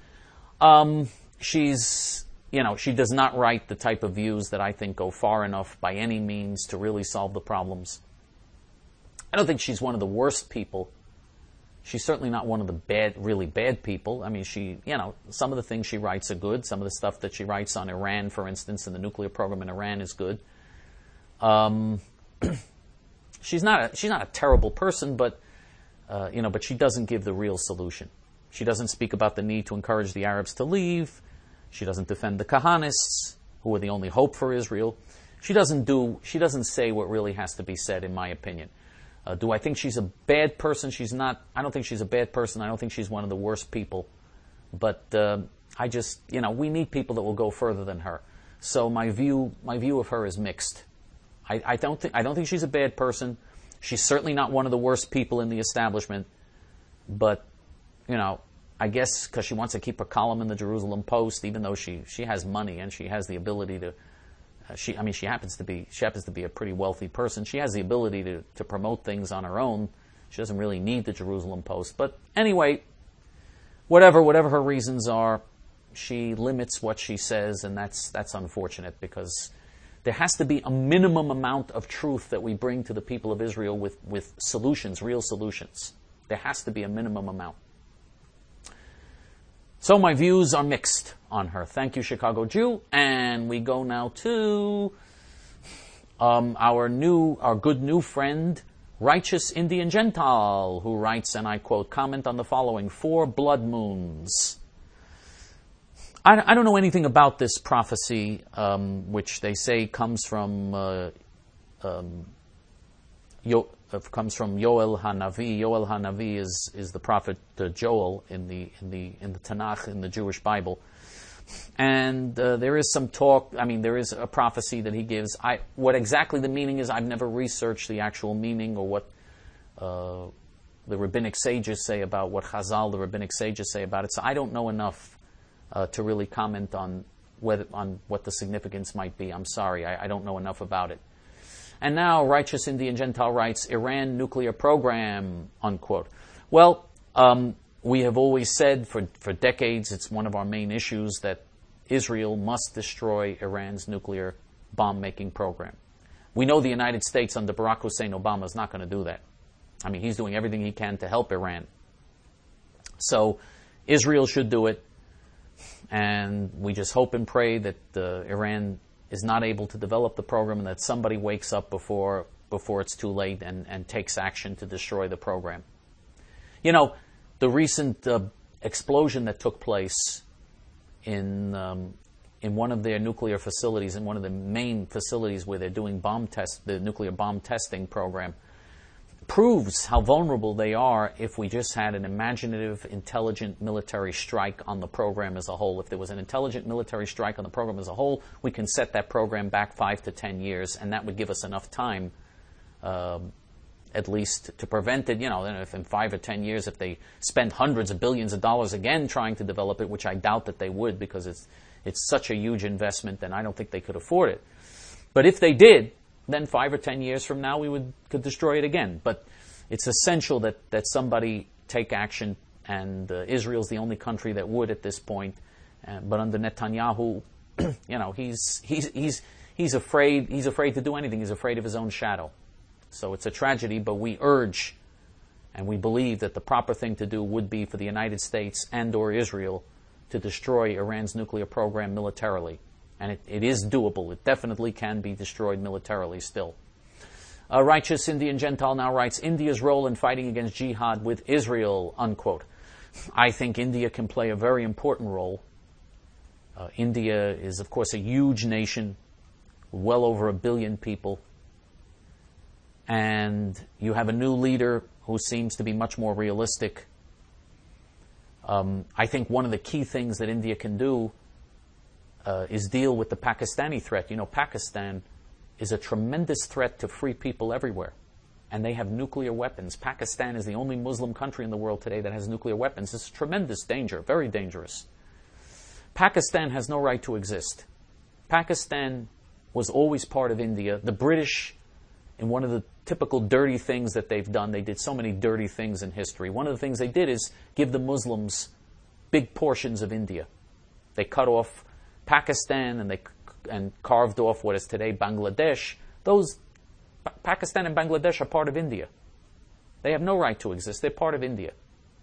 She does not write the type of views that I think go far enough by any means to really solve the problems. I don't think she's one of the worst people. She's certainly not one of the really bad people. I mean, some of the things she writes are good. Some of the stuff that she writes on Iran, for instance, and the nuclear program in Iran is good. She's not a terrible person, but she doesn't give the real solution. She doesn't speak about the need to encourage the Arabs to leave. She doesn't defend the Kahanists, who are the only hope for Israel. She doesn't say what really has to be said, in my opinion. Do I think she's a bad person? She's not. I don't think she's a bad person. I don't think she's one of the worst people. But we need people that will go further than her. So my view of her is mixed. I don't think she's a bad person. She's certainly not one of the worst people in the establishment. But, I guess because she wants to keep her column in the Jerusalem Post, even though she has money and she has the ability to, she happens to be a pretty wealthy person. She has the ability to promote things on her own. She doesn't really need the Jerusalem Post. But anyway, whatever her reasons are, she limits what she says, and that's unfortunate, because there has to be a minimum amount of truth that we bring to the people of Israel with solutions, real solutions. There has to be a minimum amount. So my views are mixed on her. Thank you, Chicago Jew. And we go now to our good new friend, Righteous Indian Gentile, who writes, and I quote, comment on the following: 4 blood moons. I don't know anything about this prophecy, which they say comes from Yoel Hanavi. Yoel Hanavi is the prophet Joel in the Tanakh, in the Jewish Bible. And there is some talk. I mean, there is a prophecy that he gives. What exactly the meaning is, I've never researched the actual meaning, or what the rabbinic sages say about what Chazal, the rabbinic sages, say about it. So I don't know enough to really comment on what the significance might be. I'm sorry, I don't know enough about it. And now, Righteous Indian Gentile writes, Iran nuclear program, unquote. Well, we have always said for decades, it's one of our main issues, that Israel must destroy Iran's nuclear bomb-making program. We know the United States under Barack Hussein Obama is not going to do that. I mean, he's doing everything he can to help Iran. So Israel should do it. And we just hope and pray that Iran is not able to develop the program, and that somebody wakes up before it's too late and takes action to destroy the program. The recent explosion that took place in one of their nuclear facilities, in one of the main facilities where they're doing the nuclear bomb testing program, proves how vulnerable they are if we just had an imaginative, intelligent military strike on the program as a whole. If there was an intelligent military strike on the program as a whole, we can set that program back 5 to 10 years, and that would give us enough time, at least, to prevent it. If in 5 or 10 years, if they spend hundreds of billions of dollars again trying to develop it, which I doubt that they would, because it's such a huge investment, and I don't think they could afford it. But if they did, then 5 or 10 years from now, could destroy it again. But it's essential that somebody take action, and Israel's the only country that would at this point. But under Netanyahu, he's afraid. He's afraid to do anything. He's afraid of his own shadow. So it's a tragedy. But we urge, and we believe that the proper thing to do would be for the United States and/or Israel to destroy Iran's nuclear program militarily. And it is doable. It definitely can be destroyed militarily still. Righteous Indian Gentile now writes, India's role in fighting against jihad with Israel, unquote. I think India can play a very important role. India is, of course, a huge nation, well over 1 billion people. And you have a new leader who seems to be much more realistic. I think one of the key things that India can do is deal with the Pakistani threat. Pakistan is a tremendous threat to free people everywhere. And they have nuclear weapons. Pakistan is the only Muslim country in the world today that has nuclear weapons. It's a tremendous danger, very dangerous. Pakistan has no right to exist. Pakistan was always part of India. The British in one of the typical dirty things that they've done. They did so many dirty things in history. One of the things they did is give the Muslims big portions of India. They cut off Pakistan and carved off what is today Bangladesh. Pakistan and Bangladesh are part of India. They have no right to exist. They're part of India.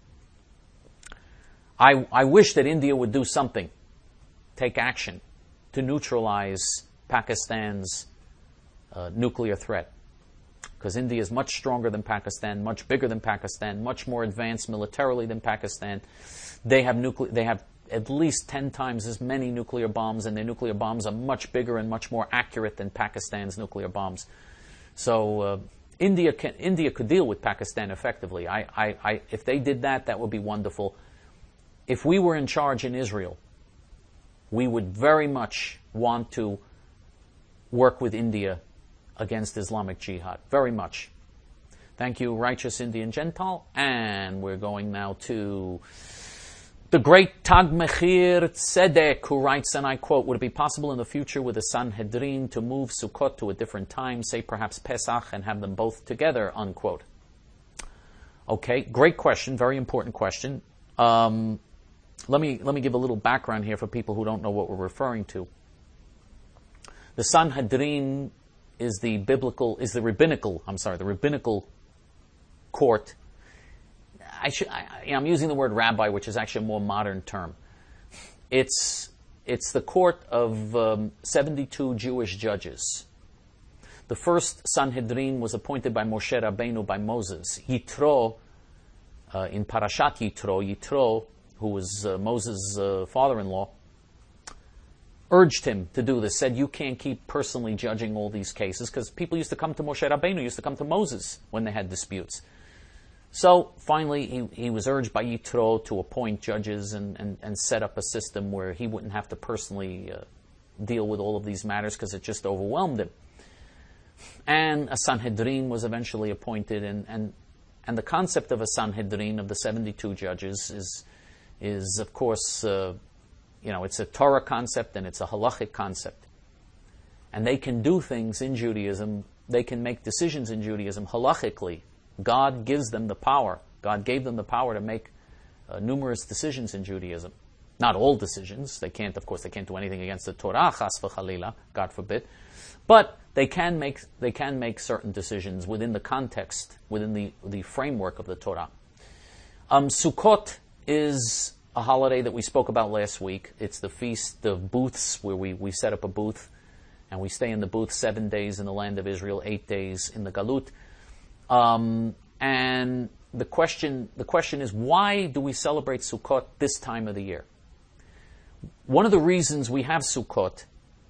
I wish that India would do something, take action, to neutralize Pakistan's nuclear threat. Because India is much stronger than Pakistan, much bigger than Pakistan, much more advanced militarily than Pakistan. They have at least 10 times as many nuclear bombs, and their nuclear bombs are much bigger and much more accurate than Pakistan's nuclear bombs. So India could deal with Pakistan effectively. If they did that, that would be wonderful. If we were in charge in Israel, we would very much want to work with India against Islamic Jihad. Very much. Thank you, Righteous Indian Gentile. And we're going now to the great Tag Mechir Tzedek, who writes, and I quote, would it be possible in the future with the Sanhedrin to move Sukkot to a different time, say perhaps Pesach, and have them both together, unquote? Okay, great question, very important question. Let me give a little background here for people who don't know what we're referring to. The Sanhedrin is the rabbinical court. I'm using the word rabbi, which is actually a more modern term. It's the court of 72 Jewish judges. The first Sanhedrin was appointed by Moshe Rabbeinu, by Moses. Yitro, in Parashat Yitro, who was Moses' father-in-law, urged him to do this, said, you can't keep personally judging all these cases, because people used to come to Moshe Rabbeinu, used to come to Moses when they had disputes. So finally he was urged by Yitro to appoint judges and set up a system where he wouldn't have to personally deal with all of these matters, because it just overwhelmed him. And a Sanhedrin was eventually appointed, and the concept of a Sanhedrin of the 72 judges is of course, it's a Torah concept and it's a halachic concept. And they can do things in Judaism, they can make decisions in Judaism halachically. God gives them the power. God gave them the power to make numerous decisions in Judaism. Not all decisions. They can't do anything against the Torah, chas v'chalila, God forbid. But they can make certain decisions within the context, within the framework of the Torah. Sukkot is a holiday that we spoke about last week. It's the feast of booths, where we set up a booth and we stay in the booth 7 days in the land of Israel, 8 days in the Galut. And the question is, why do we celebrate Sukkot this time of the year? One of the reasons we have Sukkot,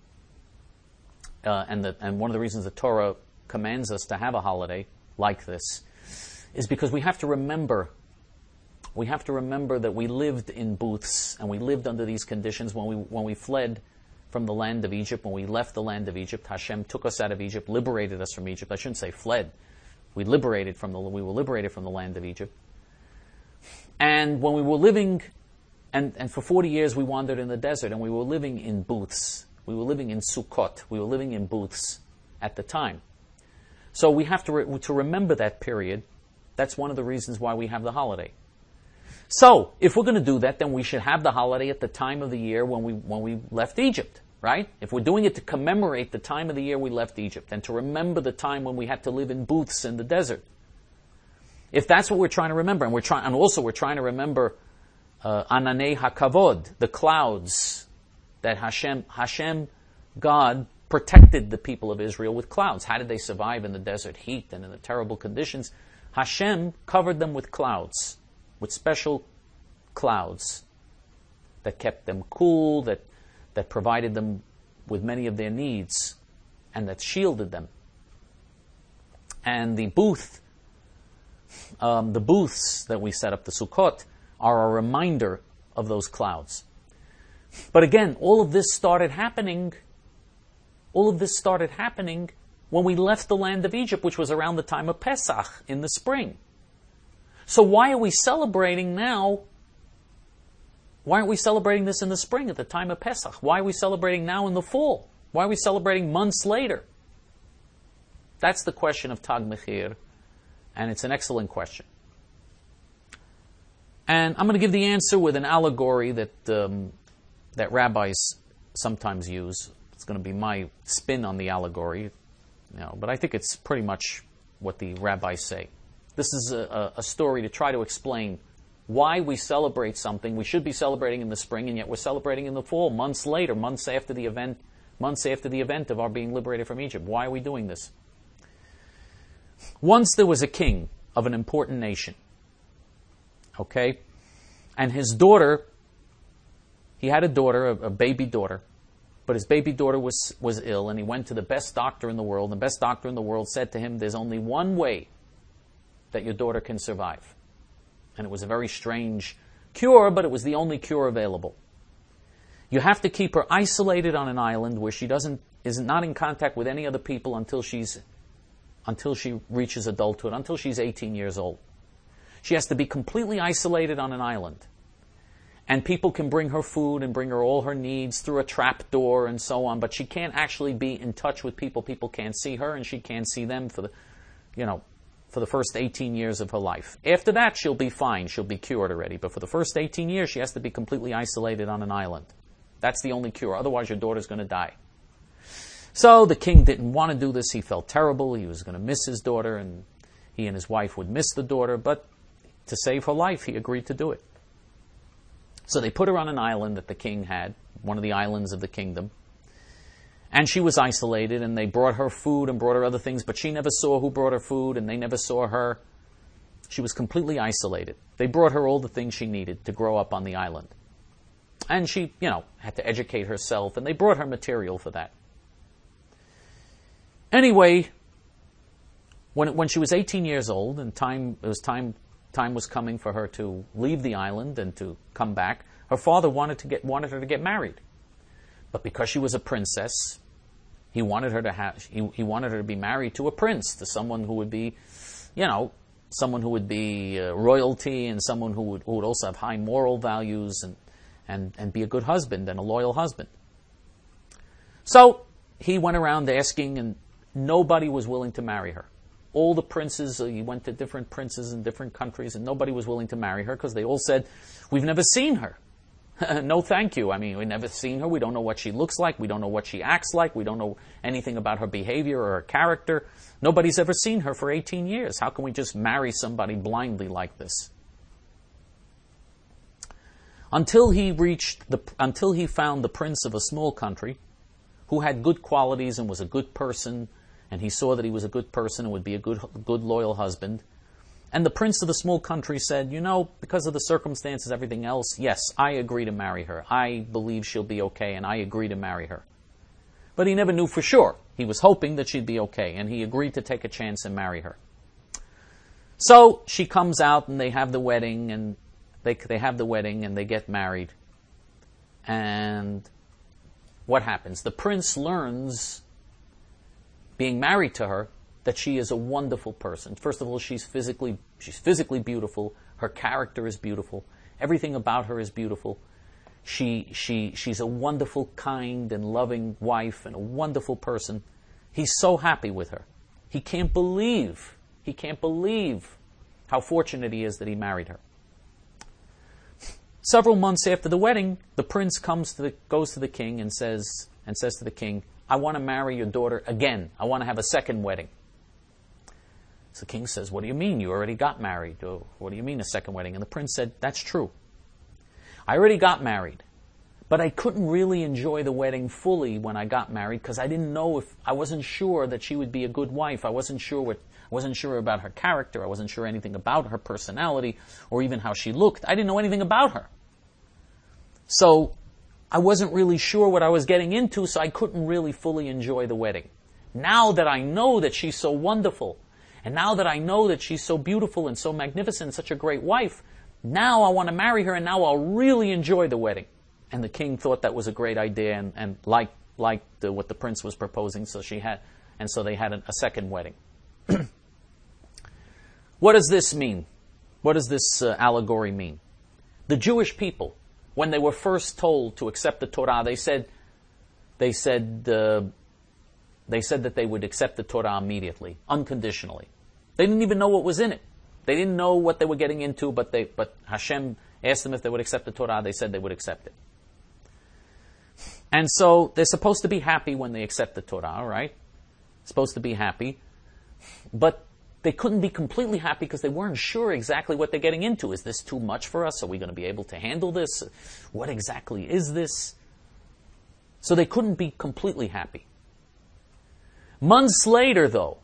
and one of the reasons the Torah commands us to have a holiday like this, is because we have to remember that we lived in booths and we lived under these conditions when we fled from the land of Egypt, when we left the land of Egypt. Hashem took us out of Egypt, liberated us from Egypt. I shouldn't say fled. We were liberated from the land of Egypt. And when we were living, and for 40 years we wandered in the desert, and we were living in booths. We were living in Sukkot. We were living in booths at the time. So we have to remember that period. That's one of the reasons why we have the holiday. So, if we're going to do that, then we should have the holiday at the time of the year when we left Egypt, right? If we're doing it to commemorate the time of the year we left Egypt, and to remember the time when we had to live in booths in the desert. If that's what we're trying to remember, and we're trying to remember Ananei HaKavod, the clouds, that Hashem, God, protected the people of Israel with clouds. How did they survive in the desert heat and in the terrible conditions? Hashem covered them with clouds, with special clouds that kept them cool, that provided them with many of their needs, and that shielded them. And the booths that we set up, the Sukkot, are a reminder of those clouds. But again, all of this started happening when we left the land of Egypt, which was around the time of Pesach in the spring. So why are we celebrating now? Why aren't we celebrating this in the spring at the time of Pesach? Why are we celebrating now in the fall? Why are we celebrating months later? That's the question of Tag Mechir, and it's an excellent question. And I'm going to give the answer with an allegory that rabbis sometimes use. It's going to be my spin on the allegory, but I think it's pretty much what the rabbis say. This is a story to try to explain why we celebrate something we should be celebrating in the spring, and yet we're celebrating in the fall, months later, months after the event of our being liberated from Egypt. Why are we doing this? Once there was a king of an important nation, okay, and his daughter, he had a daughter, a baby daughter, but his baby daughter was ill, and he went to the best doctor in the world. The best doctor in the world said to him, there's only one way that your daughter can survive. And it was a very strange cure, but it was the only cure available. You have to keep her isolated on an island where she is not in contact with any other people until she reaches adulthood, until she's 18 years old. She has to be completely isolated on an island. And people can bring her food and bring her all her needs through a trap door and so on, but she can't actually be in touch with people. People can't see her and she can't see them for the first 18 years of her life. After that, she'll be fine. She'll be cured already. But for the first 18 years, she has to be completely isolated on an island. That's the only cure. Otherwise, your daughter's going to die. So the king didn't want to do this. He felt terrible. He was going to miss his daughter, and he and his wife would miss the daughter. But to save her life, he agreed to do it. So they put her on an island that the king had, one of the islands of the kingdom. And she was isolated, and they brought her food and brought her other things, but she never saw who brought her food, and they never saw her. She was completely isolated. They brought her all the things she needed to grow up on the island. And she, had to educate herself, and they brought her material for that. Anyway, when she was 18 years old, and time was coming for her to leave the island and to come back, her father wanted her to get married. But because she was a princess, he wanted her to be married to a prince, to someone who would be, royalty, and someone who would also have high moral values and be a good husband and a loyal husband. So he went around asking, and nobody was willing to marry her. All the princes, he went to different princes in different countries, and nobody was willing to marry her because they all said, we've never seen her. No, thank you. I mean, we've never seen her. We don't know what she looks like. We don't know what she acts like. We don't know anything about her behavior or her character. Nobody's ever seen her for 18 years. How can we just marry somebody blindly like this? Until he found the prince of a small country who had good qualities and was a good person, and he saw that he was a good person and would be a good loyal husband. And the prince of the small country said, because of the circumstances, everything else, yes, I agree to marry her. I believe she'll be okay, and I agree to marry her. But he never knew for sure. He was hoping that she'd be okay, and he agreed to take a chance and marry her. So she comes out, and they have the wedding, and they get married. And what happens? The prince learns, being married to her, that she is a wonderful person. First of all, she's physically beautiful. Her character is beautiful. Everything about her is beautiful. She's a wonderful, kind, and loving wife and a wonderful person. He's so happy with her. He can't believe how fortunate he is that he married her. Several months after the wedding, the prince goes to the king and says to the king, I want to marry your daughter again. I want to have a second wedding. So the king says, what do you mean? You already got married. Oh, what do you mean a second wedding? And the prince said, that's true. I already got married, but I couldn't really enjoy the wedding fully when I got married because I wasn't sure that she would be a good wife. I wasn't sure about her character. I wasn't sure anything about her personality or even how she looked. I didn't know anything about her. So I wasn't really sure what I was getting into, so I couldn't really fully enjoy the wedding. Now that I know that she's so wonderful, and now that I know that she's so beautiful and so magnificent and such a great wife, now I want to marry her, and now I'll really enjoy the wedding. And the king thought that was a great idea and liked what the prince was proposing, so they had a second wedding. What does this mean? What does this allegory mean? The Jewish people, when they were first told to accept the Torah, they said, they said that they would accept the Torah immediately, unconditionally. They didn't even know what was in it. They didn't know what they were getting into, but Hashem asked them if they would accept the Torah. They said they would accept it. And so they're supposed to be happy when they accept the Torah, right? Supposed to be happy. But they couldn't be completely happy because they weren't sure exactly what they're getting into. Is this too much for us? Are we going to be able to handle this? What exactly is this? So they couldn't be completely happy. Months later,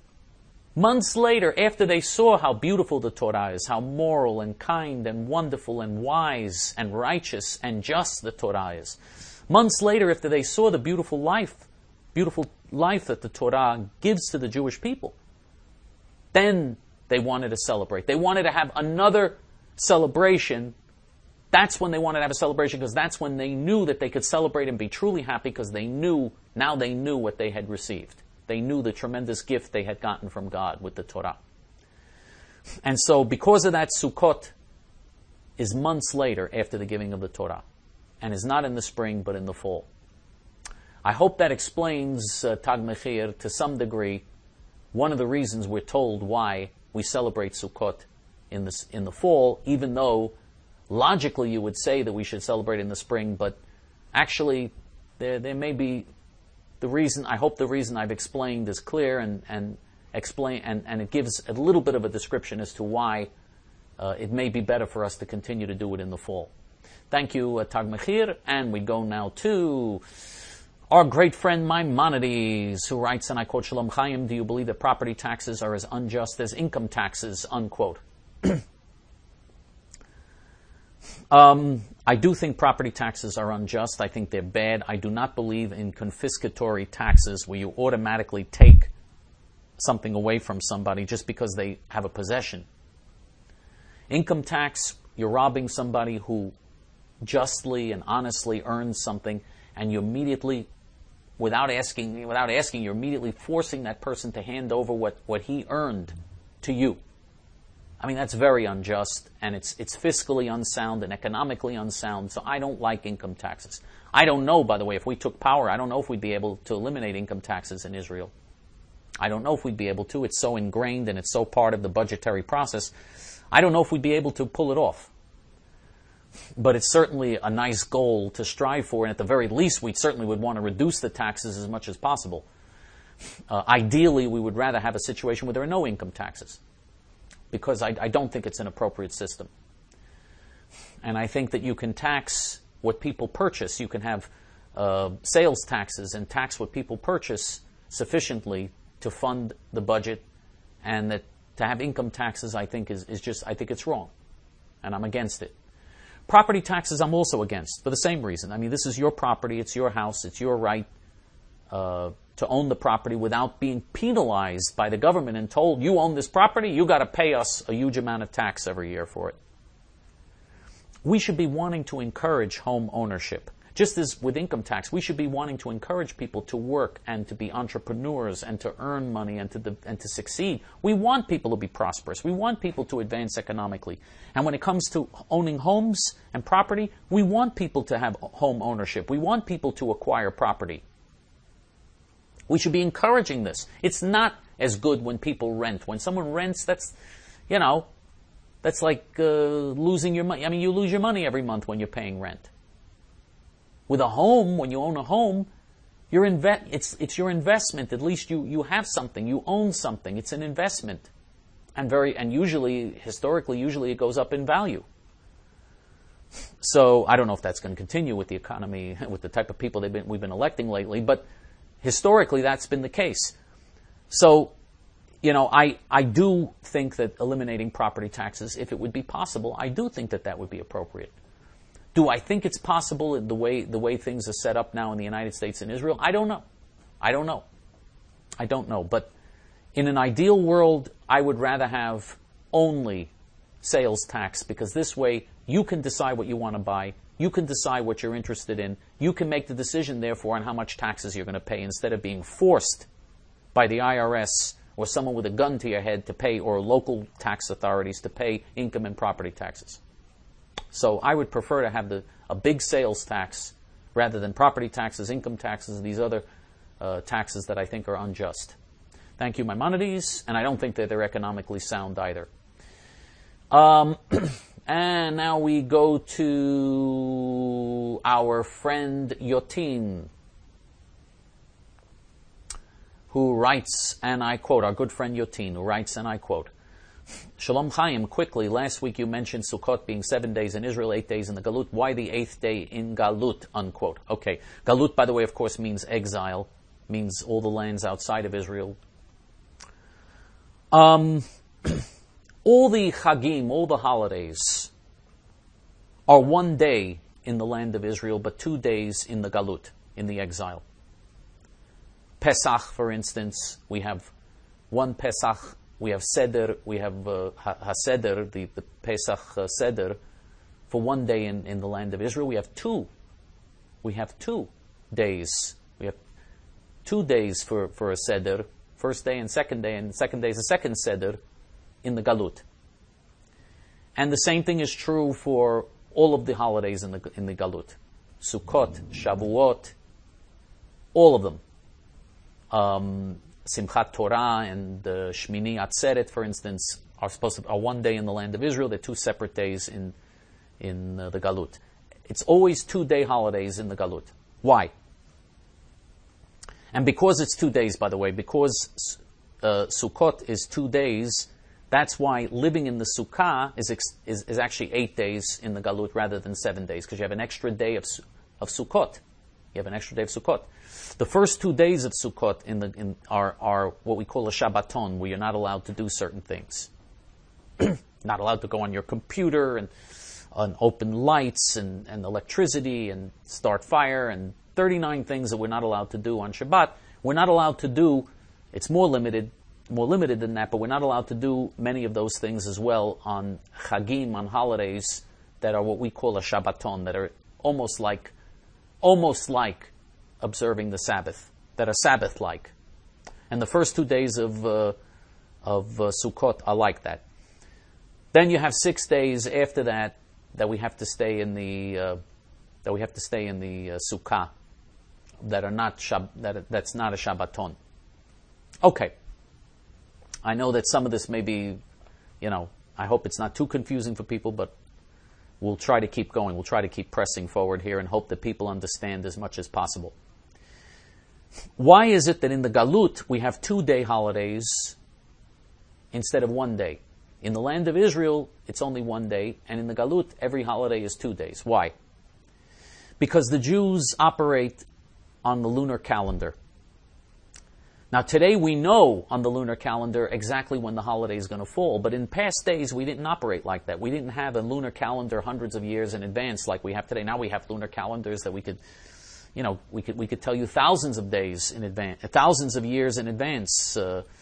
after they saw how beautiful the Torah is, how moral and kind and wonderful and wise and righteous and just the Torah is, months later, after they saw the beautiful life that the Torah gives to the Jewish people, then they wanted to celebrate. They wanted to have another celebration. That's when they wanted to have a celebration, because that's when they knew that they could celebrate and be truly happy, because they knew what they had received. They knew the tremendous gift they had gotten from God with the Torah. And so because of that, Sukkot is months later after the giving of the Torah, and is not in the spring but in the fall. I hope that explains Tag Mechir to some degree. One of the reasons we're told why we celebrate Sukkot in the fall, even though logically you would say that we should celebrate in the spring, but actually there may be the reason. I hope the reason I've explained is clear and it gives a little bit of a description as to why it may be better for us to continue to do it in the fall. Thank you, Tag Mechir, and we go now to our great friend Maimonides, who writes, and I quote, Shalom Chaim, do you believe that property taxes are as unjust as income taxes, unquote. I do think property taxes are unjust. I think they're bad. I do not believe in confiscatory taxes where you automatically take something away from somebody just because they have a possession. Income tax, you're robbing somebody who justly and honestly earns something, and you immediately, without asking, you're immediately forcing that person to hand over what he earned to you. I mean, that's very unjust, and it's fiscally unsound and economically unsound, so I don't like income taxes. I don't know, by the way, if we took power, I don't know if we'd be able to eliminate income taxes in Israel. I don't know if we'd be able to. It's so ingrained and it's so part of the budgetary process. I don't know if we'd be able to pull it off. But it's certainly a nice goal to strive for, and at the very least, we certainly would want to reduce the taxes as much as possible. Ideally, we would rather have a situation where there are no income taxes, because I don't think it's an appropriate system. And I think that you can tax what people purchase. You can have sales taxes and tax what people purchase sufficiently to fund the budget, and that to have income taxes, I think I think it's wrong, and I'm against it. Property taxes I'm also against for the same reason. I mean, this is your property, it's your house, it's your right to own the property without being penalized by the government and told, you own this property, you got to pay us a huge amount of tax every year for it. We should be wanting to encourage home ownership. Just as with income tax, we should be wanting to encourage people to work and to be entrepreneurs and to earn money and to succeed. We want people to be prosperous. We want people to advance economically. And when it comes to owning homes and property, we want people to have home ownership. We want people to acquire property. We should be encouraging this. It's not as good when people rent. When someone rents, that's like losing your money. I mean, you lose your money every month when you're paying rent. With a home, when you own a home, it's your investment. At least you have something. You own something. It's an investment. And historically, it goes up in value. So I don't know if that's going to continue with the economy, with the type of people we've been electing lately, but historically that's been the case. So, I do think that eliminating property taxes, if it would be possible, I do think that would be appropriate. Do I think it's possible in the way things are set up now in the United States and Israel? I don't know. But in an ideal world, I would rather have only sales tax, because this way you can decide what you want to buy. You can decide what you're interested in. You can make the decision, therefore, on how much taxes you're going to pay, instead of being forced by the IRS or someone with a gun to your head to pay, or local tax authorities to pay income and property taxes. So I would prefer to have a big sales tax rather than property taxes, income taxes, these other taxes that I think are unjust. Thank you, Maimonides, and I don't think that they're economically sound either. And now we go to our friend Yotin, who writes, and I quote, our good friend Yotin, who writes, and I quote, Shalom Chaim, quickly, last week you mentioned Sukkot being 7 days in Israel, 8 days in the Galut. Why the 8th day in Galut, unquote? Okay. Galut, by the way, of course, means exile, means all the lands outside of Israel. All the Chagim, all the holidays, are 1 day in the land of Israel, but 2 days in the Galut, in the exile. Pesach, for instance, we have one Pesach, we have Seder, we have HaSeder, the Pesach Seder, for 1 day in the land of Israel. We have 2. We have 2 days. We have 2 days for a Seder, first day and second day is the second Seder in the Galut. And the same thing is true for all of the holidays in the Galut. Sukkot, Shavuot, all of them. Simchat Torah and Shmini Atzeret, for instance, are 1 day in the land of Israel. They're 2 separate days in the Galut. It's always 2-day holidays in the Galut. Why? And because it's 2 days, by the way, because Sukkot is 2 days, that's why living in the Sukkah is actually 8 days in the Galut rather than 7 days, because you have an extra day of Sukkot. You have an extra day of Sukkot. The first 2 days of Sukkot are what we call a Shabbaton, where you're not allowed to do certain things. Not allowed to go on your computer and open lights and electricity and start fire and 39 things that we're not allowed to do on Shabbat. We're not allowed to do, it's more limited than that, but we're not allowed to do many of those things as well on Chagim, on holidays that are what we call a Shabbaton, that are almost like observing the Sabbath, that are Sabbath-like. And the first 2 days of Sukkot are like that. Then you have 6 days after that we have to stay in the Sukkah, that are not that's not a Shabbaton. Okay. I know that some of this may be, I hope it's not too confusing for people, but we'll try to keep going. We'll try to keep pressing forward here and hope that people understand as much as possible. Why is it that in the Galut we have 2-day holidays instead of 1 day? In the land of Israel, it's only 1 day, and in the Galut, every holiday is 2 days. Why? Because the Jews operate on the lunar calendar. Now today we know on the lunar calendar exactly when the holiday is going to fall, but in past days we didn't operate like that. We didn't have a lunar calendar hundreds of years in advance like we have today. Now we have lunar calendars that we could tell you thousands of days in advance, thousands of years in advance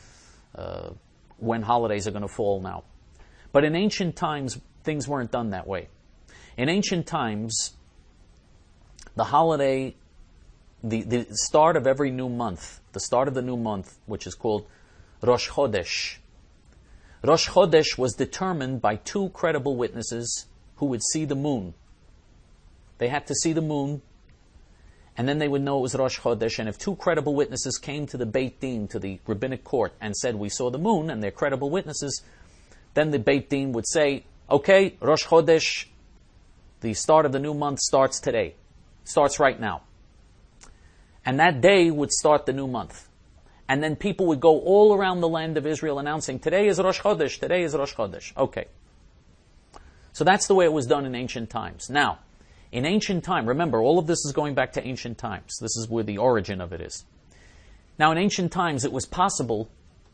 when holidays are going to fall now. But in ancient times, things weren't done that way. In ancient times, the holiday, the start of every new month, the start of the new month, which is called Rosh Chodesh. Rosh Chodesh was determined by 2 credible witnesses who would see the moon. They had to see the moon, and then they would know it was Rosh Chodesh. And if 2 credible witnesses came to the Beit Din, to the rabbinic court, and said, we saw the moon, and they're credible witnesses, then the Beit Din would say, okay, Rosh Chodesh, the start of the new month starts today. Starts right now. And that day would start the new month. And then people would go all around the land of Israel announcing, today is Rosh Chodesh, today is Rosh Chodesh. Okay. So that's the way it was done in ancient times. Now, in ancient time, remember, all of this is going back to ancient times. This is where the origin of it is. Now, in ancient times, it was possible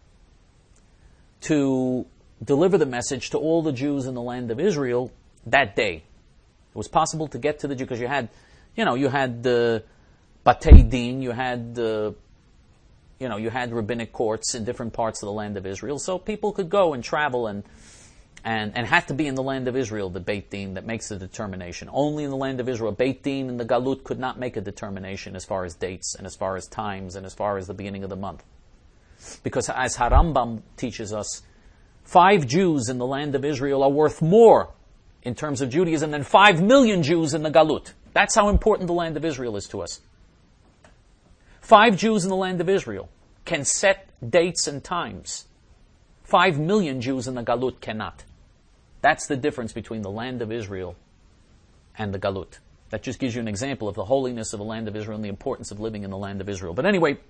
to deliver the message to all the Jews in the land of Israel that day. It was possible to get to the Jews, because you had the Batei Din, you had rabbinic courts in different parts of the land of Israel, so people could go and travel and had to be in the land of Israel, the Beit Din that makes the determination. Only in the land of Israel. Beit Din and the Galut could not make a determination as far as dates and as far as times and as far as the beginning of the month. Because as Harambam teaches us, 5 Jews in the land of Israel are worth more in terms of Judaism than 5 million Jews in the Galut. That's how important the land of Israel is to us. 5 Jews in the land of Israel can set dates and times. 5 million Jews in the Galut cannot. That's the difference between the land of Israel and the Galut. That just gives you an example of the holiness of the land of Israel and the importance of living in the land of Israel. But anyway,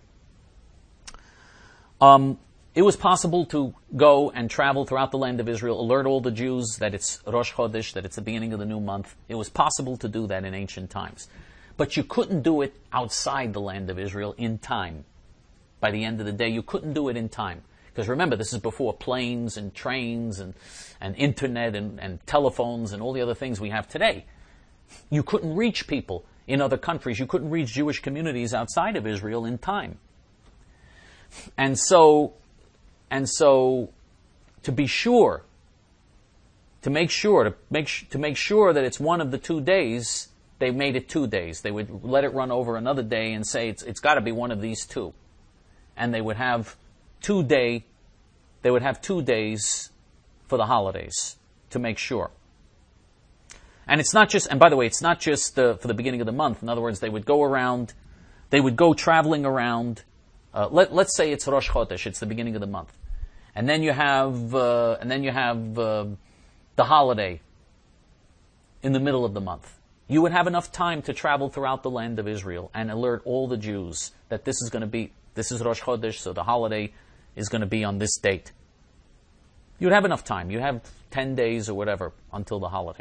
it was possible to go and travel throughout the land of Israel, alert all the Jews that it's Rosh Chodesh, that it's the beginning of the new month. It was possible to do that in ancient times. But you couldn't do it outside the land of Israel in time. By the end of the day, you couldn't do it in time. Because remember, this is before planes and trains and internet and telephones and all the other things we have today. You couldn't reach people in other countries. You couldn't reach Jewish communities outside of Israel in time. And so, to be sure, to make sure that it's one of the 2 days, they made it 2 days. They would let it run over another day and say it's got to be one of these two, and they would have 2 days for the holidays to make sure. And it's not just, and by the way, it's not just for the beginning of the month. In other words, they would go traveling around. Let's say it's Rosh Chodesh, it's the beginning of the month, and then you have the holiday in the middle of the month. You would have enough time to travel throughout the land of Israel and alert all the Jews that this is Rosh Chodesh, so the holiday is going to be on this date. You'd have enough time. You have 10 days or whatever until the holiday.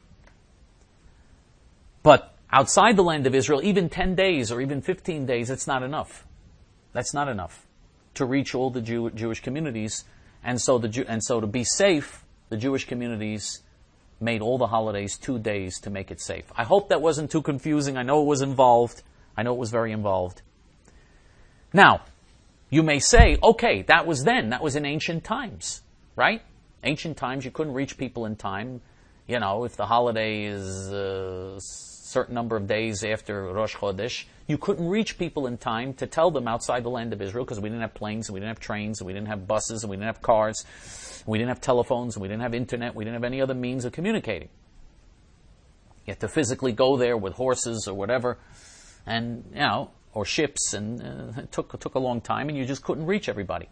But outside the land of Israel, even 10 days or even 15 days, it's not enough. That's not enough to reach all the Jewish communities. And so to be safe, the Jewish communities made all the holidays 2 days to make it safe. I hope that wasn't too confusing. I know it was involved. I know it was very involved. Now, you may say, okay, that was then. That was in ancient times, right? Ancient times, you couldn't reach people in time. You know, if the holiday is a certain number of days after Rosh Chodesh, you couldn't reach people in time to tell them outside the land of Israel because we didn't have planes, and we didn't have trains, and we didn't have buses, and we didn't have cars, and we didn't have telephones, and we didn't have internet, we didn't have any other means of communicating. You had to physically go there with horses or whatever, and, you know, or ships, and it took a long time, and you just couldn't reach everybody.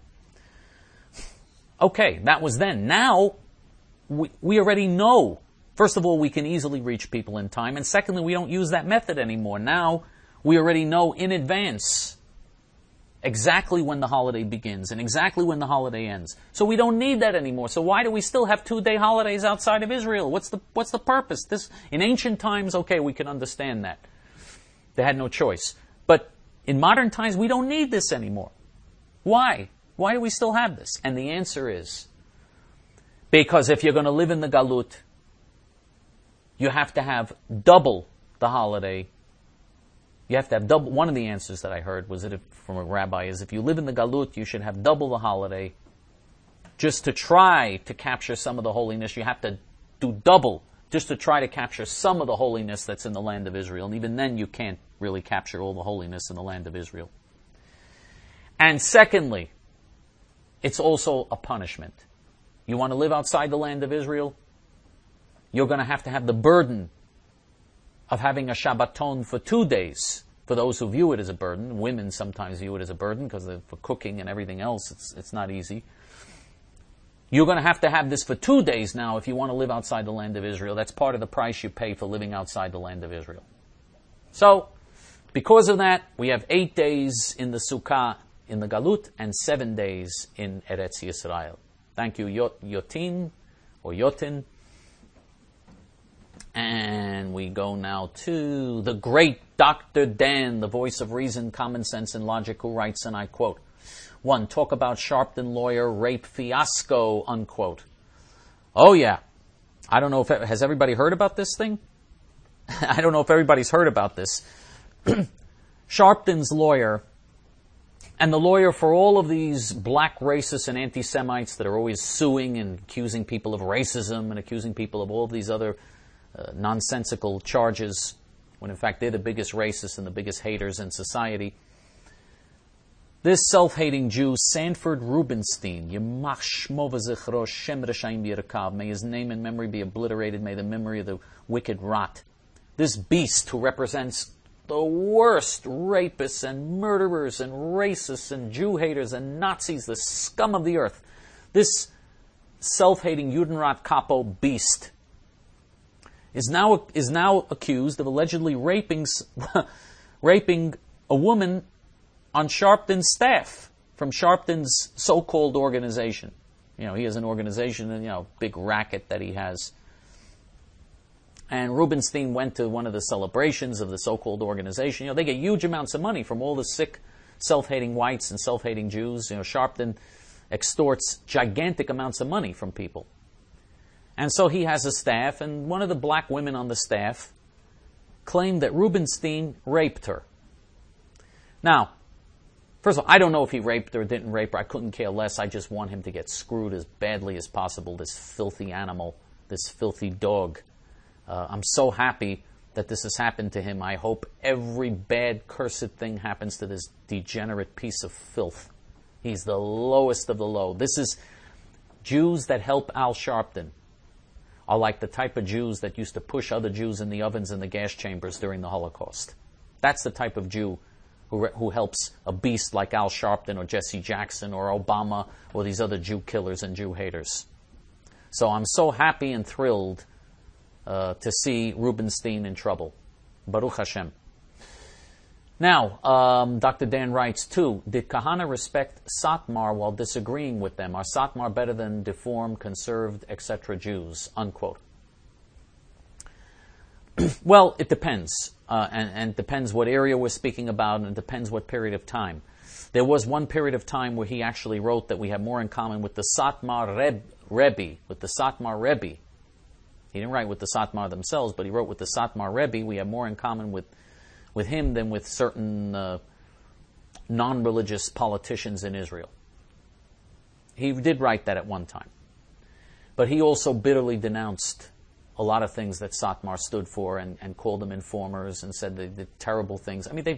Okay, that was then. Now, we already know. First of all, we can easily reach people in time, and secondly, we don't use that method anymore. Now, we already know in advance exactly when the holiday begins and exactly when the holiday ends. So we don't need that anymore. So why do we still have 2-day holidays outside of Israel? What's the purpose? In ancient times, okay, we can understand that. They had no choice. But in modern times, we don't need this anymore. Why? Why do we still have this? And the answer is, because if you're going to live in the Galut, you have to have double the holiday. You have to have double. One of the answers that I heard was that from a rabbi is if you live in the Galut, you should have double the holiday. Just to try to capture some of the holiness, you have to do double just to try to capture some of the holiness that's in the land of Israel. And even then, you can't really capture all the holiness in the land of Israel. And secondly, it's also a punishment. You want to live outside the land of Israel? You're going to have the burden of having a Shabbaton for 2 days. For those who view it as a burden, women sometimes view it as a burden because for cooking and everything else, it's not easy. You're going to have this for 2 days now if you want to live outside the land of Israel. That's part of the price you pay for living outside the land of Israel. So, because of that, we have 8 days in the Sukkah in the Galut and 7 days in Eretz Yisrael. Thank you, Yotin, or Yotin. And we go now to the great Dr. Dan, the voice of reason, common sense, and logic, who writes, and I quote, 1. Talk about Sharpton lawyer rape fiasco, unquote. Oh yeah. I don't know if, has everybody heard about this thing? I don't know if everybody's heard about this. Sharpton's lawyer, and the lawyer for all of these black racists and anti-Semites that are always suing and accusing people of racism and accusing people of all of these other nonsensical charges, when in fact they're the biggest racists and the biggest haters in society. This self-hating Jew, Sanford Rubenstein, Yemach Shmo v'zichro Shem Reshaim Yirkav, may his name and memory be obliterated, may the memory of the wicked rot. This beast who represents the worst rapists and murderers and racists and Jew haters and Nazis, the scum of the earth. This self-hating Judenrat capo beast is now accused of allegedly raping a woman on Sharpton's staff from Sharpton's so-called organization. You know, he has an organization and, you know, big racket that he has. And Rubenstein went to one of the celebrations of the so-called organization. You know, they get huge amounts of money from all the sick, self-hating whites and self-hating Jews. You know, Sharpton extorts gigantic amounts of money from people. And so he has a staff, and one of the black women on the staff claimed that Rubenstein raped her. Now, first of all, I don't know if he raped her or didn't rape her. I couldn't care less. I just want him to get screwed as badly as possible, this filthy animal, this filthy dog. I'm so happy that this has happened to him. I hope every bad, cursed thing happens to this degenerate piece of filth. He's the lowest of the low. This is Jews that help Al Sharpton are like the type of Jews that used to push other Jews in the ovens and the gas chambers during the Holocaust. That's the type of Jew who helps a beast like Al Sharpton or Jesse Jackson or Obama or these other Jew killers and Jew haters. So I'm so happy and thrilled to see Rubenstein in trouble. Baruch Hashem. Now, Dr. Dan writes, too, did Kahana respect Satmar while disagreeing with them? Are Satmar better than deformed, conserved, etc. Jews? Unquote. Well, it depends. And depends what area we're speaking about, and it depends what period of time. There was one period of time where he actually wrote that we have more in common with the Satmar Rebbe, with the Satmar Rebbe. He didn't write with the Satmar themselves, but he wrote with the Satmar Rebbe. We have more in common with him than with certain non-religious politicians in Israel. He did write that at one time. But he also bitterly denounced a lot of things that Satmar stood for and called them informers and said they did terrible things. I mean,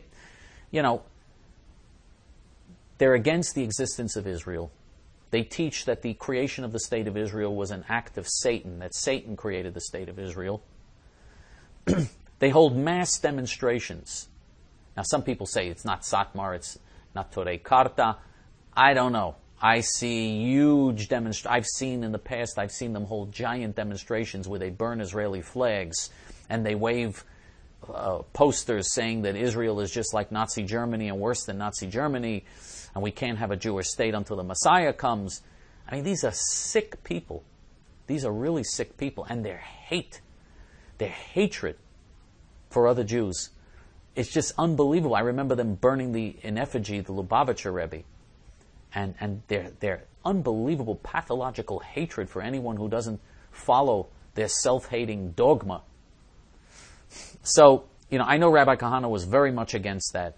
they're against the existence of Israel. They teach that the creation of the state of Israel was an act of Satan, that Satan created the state of Israel. They hold mass demonstrations. Now, some people say it's not Satmar, it's not Torei Karta. I don't know. I see huge demonstrations. I've seen in the past, I've seen them hold giant demonstrations where they burn Israeli flags and they wave posters saying that Israel is just like Nazi Germany and worse than Nazi Germany, and we can't have a Jewish state until the Messiah comes. I mean, these are sick people. These are really sick people, and their hatred for other Jews, it's just unbelievable. I remember them burning in effigy the Lubavitcher Rebbe, and their unbelievable pathological hatred for anyone who doesn't follow their self-hating dogma. So, I know Rabbi Kahana was very much against that.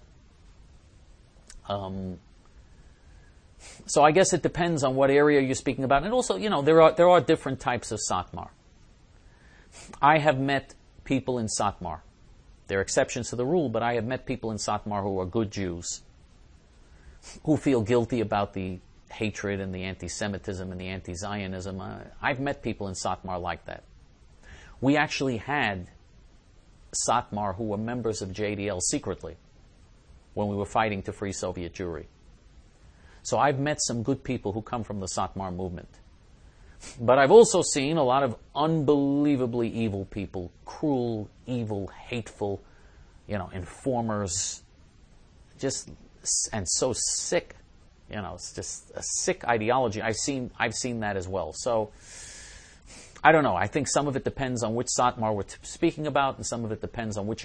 So I guess it depends on what area you're speaking about. And also, there are different types of Satmar. I have met people in Satmar. There are exceptions to the rule, but I have met people in Satmar who are good Jews, who feel guilty about the hatred and the anti-Semitism and the anti-Zionism. I've met people in Satmar like that. We actually had Satmar who were members of JDL secretly when we were fighting to free Soviet Jewry. So I've met some good people who come from the Satmar movement. But I've also seen a lot of unbelievably evil people, cruel, evil, hateful, informers, and so sick. It's just a sick ideology. I've seen that as well. So I don't know. I think some of it depends on which Satmar we're speaking about, and some of it depends on which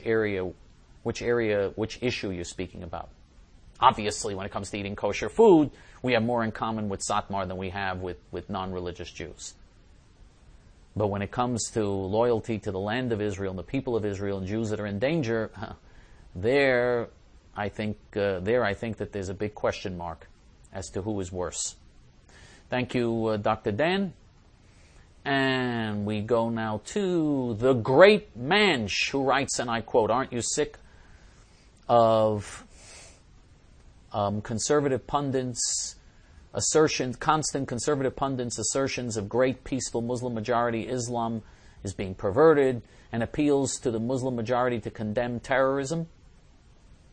issue you're speaking about. Obviously, when it comes to eating kosher food, we have more in common with Satmar than we have with non-religious Jews. But when it comes to loyalty to the land of Israel and the people of Israel and Jews that are in danger, I think that there's a big question mark as to who is worse. Thank you, Dr. Dan. And we go now to the great Manch, who writes, and I quote, "Aren't you sick of conservative pundits' constant conservative pundits' assertions of great peaceful Muslim majority Islam is being perverted and appeals to the Muslim majority to condemn terrorism?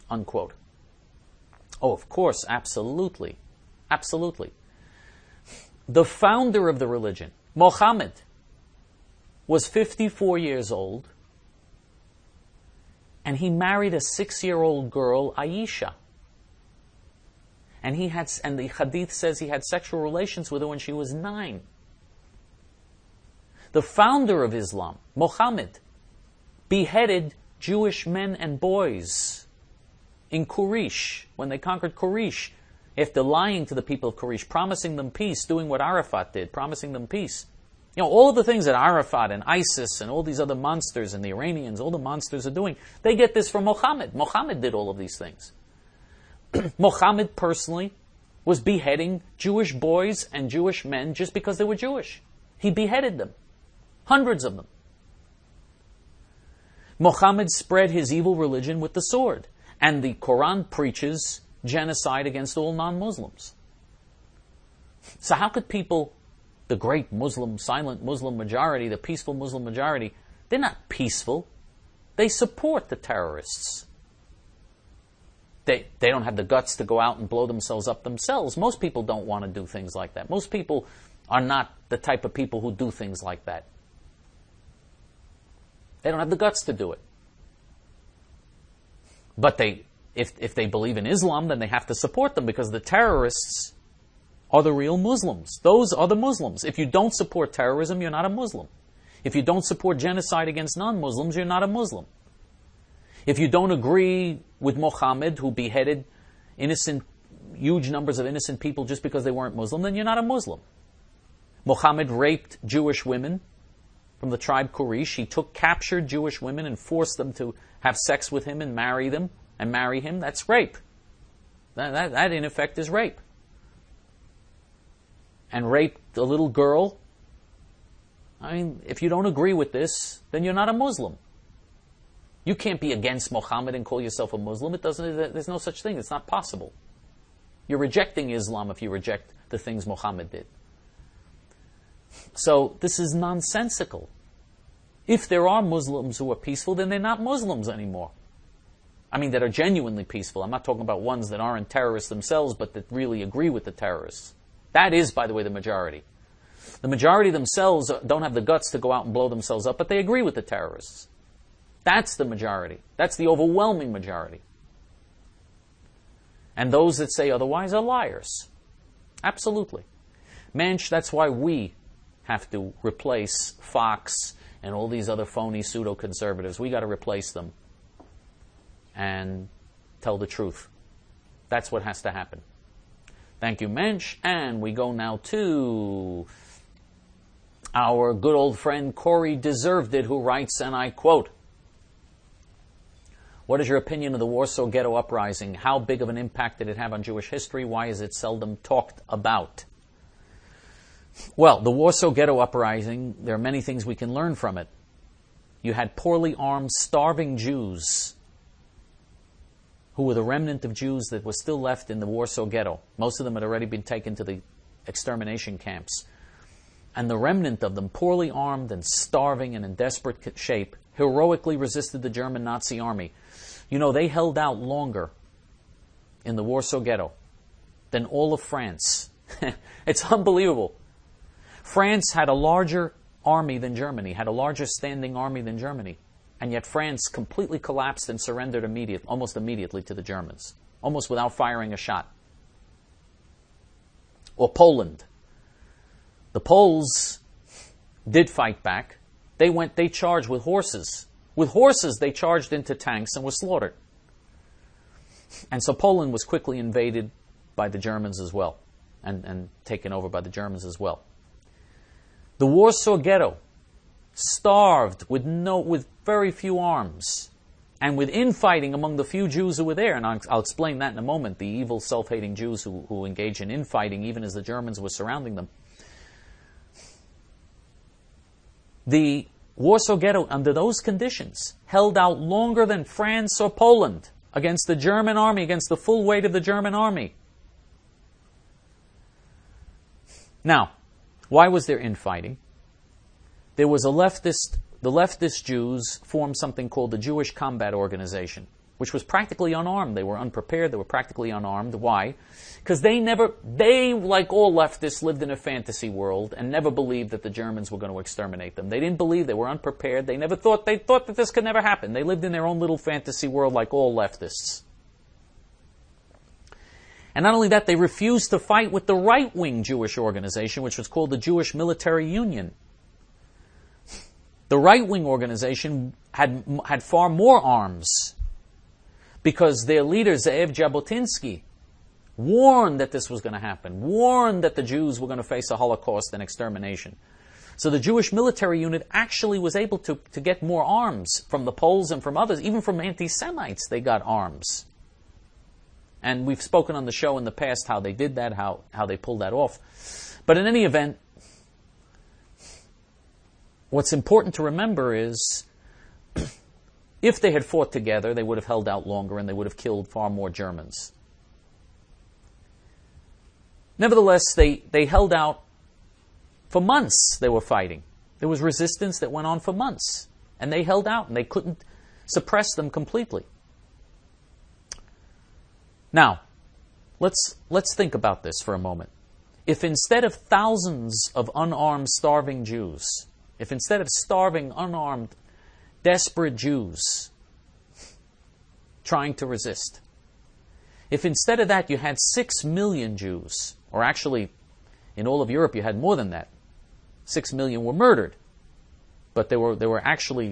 unquote. Oh, of course, absolutely. Absolutely. The founder of the religion, Muhammad, was 54 years old, and he married a 6-year-old girl, Aisha. And the hadith says he had sexual relations with her when she was 9. The founder of Islam, Muhammad, beheaded Jewish men and boys in Quraysh, when they conquered Quraysh, after lying to the people of Quraysh, promising them peace, doing what Arafat did, promising them peace. You know, all of the things that Arafat and ISIS and all these other monsters and the Iranians, all the monsters are doing, they get this from Muhammad. Muhammad did all of these things. Muhammad personally was beheading Jewish boys and Jewish men just because they were Jewish. He beheaded them. Hundreds of them. Muhammad spread his evil religion with the sword. And the Quran preaches genocide against all non-Muslims. So how could people, the great Muslim, silent Muslim majority, the peaceful Muslim majority, they're not peaceful. They support the terrorists. They don't have the guts to go out and blow themselves up themselves. Most people don't want to do things like that. Most people are not the type of people who do things like that. They don't have the guts to do it. But if they believe in Islam, then they have to support them because the terrorists are the real Muslims. Those are the Muslims. If you don't support terrorism, you're not a Muslim. If you don't support genocide against non-Muslims, you're not a Muslim. If you don't agree with Muhammad, who beheaded huge numbers of innocent people just because they weren't Muslim, then you're not a Muslim. Muhammad raped Jewish women from the tribe Quraysh. He captured Jewish women and forced them to have sex with him and marry him. That's rape. That in effect is rape. And raped a little girl. I mean, if you don't agree with this, then you're not a Muslim. You can't be against Muhammad and call yourself a Muslim. There's no such thing. It's not possible. You're rejecting Islam if you reject the things Muhammad did. So this is nonsensical. If there are Muslims who are peaceful, then they're not Muslims anymore. I mean, that are genuinely peaceful. I'm not talking about ones that aren't terrorists themselves, but that really agree with the terrorists. That is, by the way, the majority. The majority themselves don't have the guts to go out and blow themselves up, but they agree with the terrorists. That's the majority. That's the overwhelming majority. And those that say otherwise are liars. Absolutely. Mensch, that's why we have to replace Fox and all these other phony pseudo-conservatives. We got to replace them and tell the truth. That's what has to happen. Thank you, Mensch. And we go now to our good old friend Corey Deserved It, who writes, and I quote, "What is your opinion of the Warsaw Ghetto Uprising? How big of an impact did it have on Jewish history? Why is it seldom talked about?" Well, the Warsaw Ghetto Uprising, there are many things we can learn from it. You had poorly armed, starving Jews who were the remnant of Jews that were still left in the Warsaw Ghetto. Most of them had already been taken to the extermination camps. And the remnant of them, poorly armed and starving and in desperate shape, heroically resisted the German Nazi army. You know, they held out longer in the Warsaw Ghetto than all of France. It's unbelievable. France had a larger army than Germany, had a larger standing army than Germany. And yet France completely collapsed and surrendered almost immediately to the Germans, almost without firing a shot. Or Poland. The Poles did fight back. They charged with horses. With horses, they charged into tanks and were slaughtered. And so Poland was quickly invaded by the Germans as well, and taken over by the Germans as well. The Warsaw Ghetto, starved with very few arms, and with infighting among the few Jews who were there, and I'll explain that in a moment, the evil, self-hating Jews who engage in infighting even as the Germans were surrounding them. The Warsaw Ghetto, under those conditions, held out longer than France or Poland against the German army, against the full weight of the German army. Now, why was there infighting? The leftist Jews formed something called the Jewish Combat Organization. which was practically unarmed. They were unprepared. They were practically unarmed. Why? Because they, like all leftists, lived in a fantasy world and never believed that the Germans were going to exterminate them. They didn't believe. They were unprepared. They thought that this could never happen. They lived in their own little fantasy world like all leftists. And not only that, they refused to fight with the right-wing Jewish organization, which was called the Jewish Military Union. The right-wing organization had far more arms, because their leader, Ze'ev Jabotinsky, warned that this was going to happen, warned that the Jews were going to face a Holocaust and extermination. So the Jewish military unit actually was able to get more arms from the Poles and from others, even from anti-Semites. They got arms. And we've spoken on the show in the past how they did that, how they pulled that off. But in any event, what's important to remember is if they had fought together, they would have held out longer and they would have killed far more Germans. Nevertheless, they held out for months. They were fighting. There was resistance that went on for months. And they held out and they couldn't suppress them completely. Now, let's think about this for a moment. If instead of thousands of unarmed, starving Jews, if instead of starving, unarmed, desperate Jews trying to resist, if instead of that you had 6 million Jews, or actually in all of Europe you had more than that, 6 million were murdered, but there were actually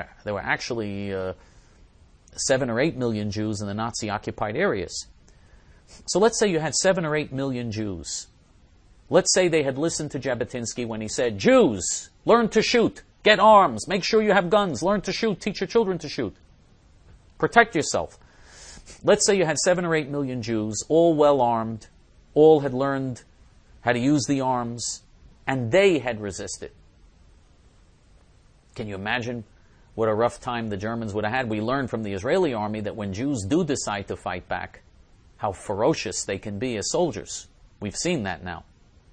7 or 8 million Jews in the Nazi-occupied areas. So let's say you had 7 or 8 million Jews. Let's say they had listened to Jabotinsky when he said, Jews, learn to shoot, get arms, make sure you have guns, learn to shoot, teach your children to shoot. Protect yourself. Let's say you had 7 or 8 million Jews, all well armed, all had learned how to use the arms, and they had resisted. Can you imagine what a rough time the Germans would have had? We learned from the Israeli army that when Jews do decide to fight back, how ferocious they can be as soldiers. We've seen that now.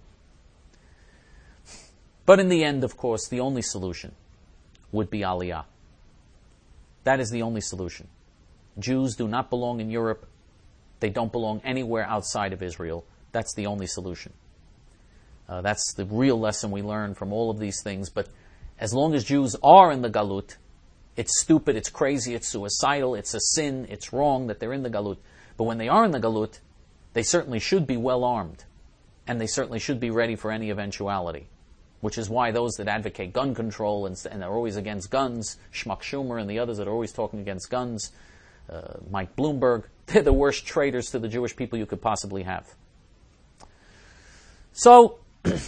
But in the end, of course, the only solution would be Aliyah. That is the only solution. Jews do not belong in Europe. They don't belong anywhere outside of Israel. That's the only solution. That's the real lesson we learn from all of these things. But as long as Jews are in the Galut, it's stupid, it's crazy, it's suicidal, it's a sin, it's wrong that they're in the Galut. But when they are in the Galut, they certainly should be well armed. And they certainly should be ready for any eventuality. Which is why those that advocate gun control and are always against guns, Schmuck Schumer and the others that are always talking against guns, Mike Bloomberg, they're the worst traitors to the Jewish people you could possibly have. So,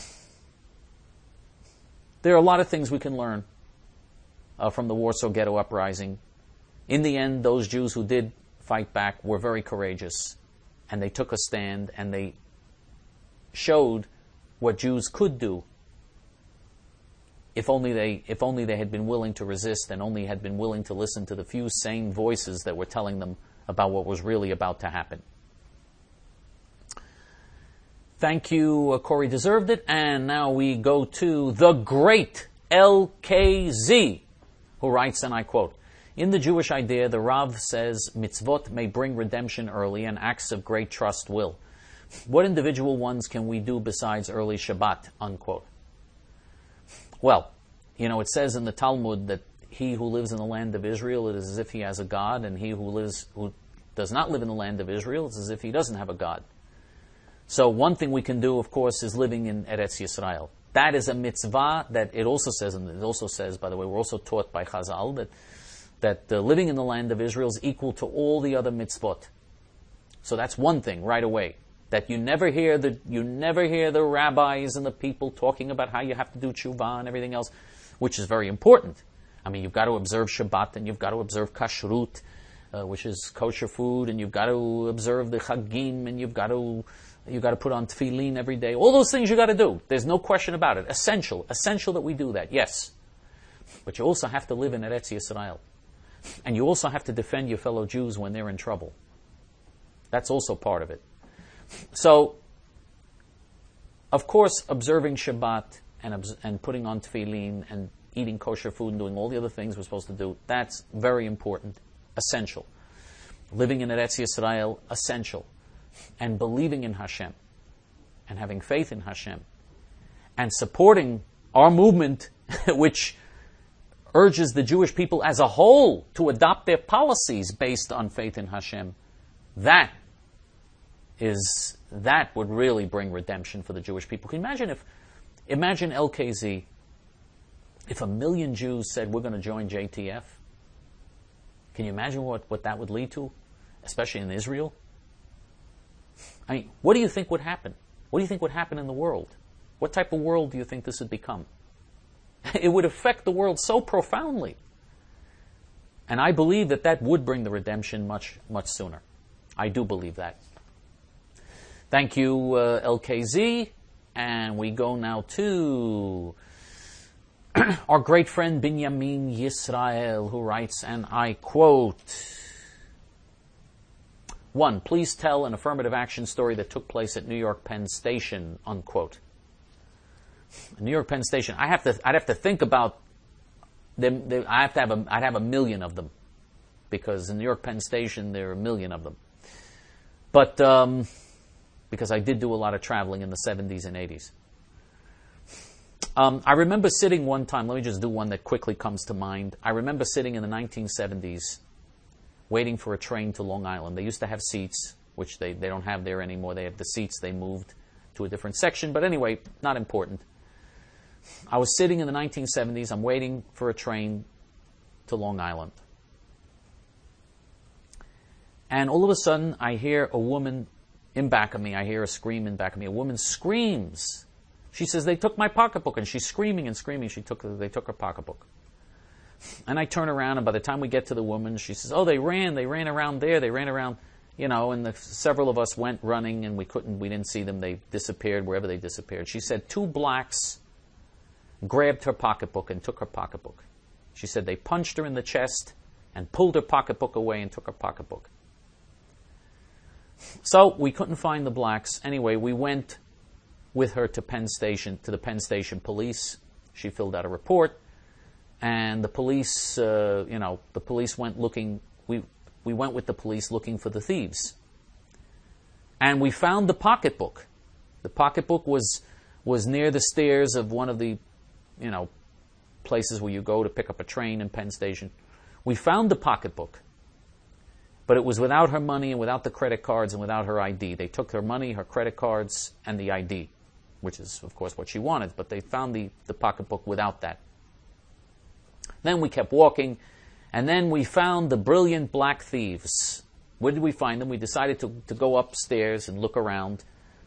there are a lot of things we can learn from the Warsaw Ghetto Uprising. In the end, those Jews who did fight back were very courageous, and they took a stand, and they showed what Jews could do if only they had been willing to resist and only had been willing to listen to the few sane voices that were telling them about what was really about to happen. Thank you, Corey deserved it. And now we go to the great LKZ, who writes, and I quote, in the Jewish idea, the Rav says, mitzvot may bring redemption early and acts of great trust will. What individual ones can we do besides early Shabbat, unquote? Well, it says in the Talmud that he who lives in the land of Israel, it is as if he has a God, and he who does not live in the land of Israel, it's as if he doesn't have a God. So one thing we can do, of course, is living in Eretz Yisrael. That is a mitzvah that it also says, by the way, we're also taught by Chazal that living in the land of Israel is equal to all the other mitzvot. So that's one thing right away. That you never hear the rabbis and the people talking about how you have to do tshuva and everything else, which is very important. I mean, you've got to observe Shabbat and you've got to observe kashrut, which is kosher food, and you've got to observe the chagim, and you've got to put on tefillin every day. All those things you got to do. There's no question about it. Essential that we do that. Yes, but you also have to live in Eretz Yisrael, and you also have to defend your fellow Jews when they're in trouble. That's also part of it. So, of course, observing Shabbat and putting on tefillin and eating kosher food and doing all the other things we're supposed to do, that's very important, essential. living in Eretz Yisrael essential, and believing in Hashem, and having faith in Hashem, and supporting our movement, which urges the Jewish people as a whole to adopt their policies based on faith in Hashem, that would really bring redemption for the Jewish people. Can you imagine LKZ, if 1 million Jews said we're going to join JTF? Can you imagine what that would lead to, especially in Israel? I mean, what do you think would happen? What do you think would happen in the world? What type of world do you think this would become? It would affect the world so profoundly. And I believe that would bring the redemption much, much sooner. I do believe that. Thank you, LKZ. And we go now to our great friend Binyamin Yisrael, who writes, and I quote, 1. Please tell an affirmative action story that took place at New York Penn Station, unquote. New York Penn Station. I'd have to think about them. I'd have 1 million of them, because in New York Penn Station there are 1 million of them. But because I did do a lot of traveling in the 70s and 80s. I remember sitting one time. Let me just do one that quickly comes to mind. I remember sitting in the 1970s, waiting for a train to Long Island. They used to have seats, which they don't have there anymore. They have the seats. They moved to a different section. But anyway, not important. I was sitting in the 1970s. I'm waiting for a train to Long Island. And all of a sudden, I hear a woman in back of me. I hear a scream in back of me. A woman screams. She says, "They took my pocketbook." And she's screaming and screaming. They took her pocketbook. And I turn around, and by the time we get to the woman, she says, "Oh, they ran around there. They ran around, and several of us went running, and we didn't see them. They disappeared wherever they disappeared." She said 2 blacks grabbed her pocketbook and took her pocketbook. She said they punched her in the chest and pulled her pocketbook away and took her pocketbook. So we couldn't find the blacks. Anyway, we went with her to the Penn Station police. She filled out a report, and the police, the police went looking. We went with the police looking for the thieves, and we found the pocketbook. The pocketbook was near the stairs of one of the, places where you go to pick up a train in Penn Station. We found the pocketbook, but it was without her money and without the credit cards and without her ID. They took her money, her credit cards, and the ID, which is, of course, what she wanted, but they found the pocketbook without that. Then we kept walking, and then we found the brilliant black thieves. Where did we find them? We decided to go upstairs and look around.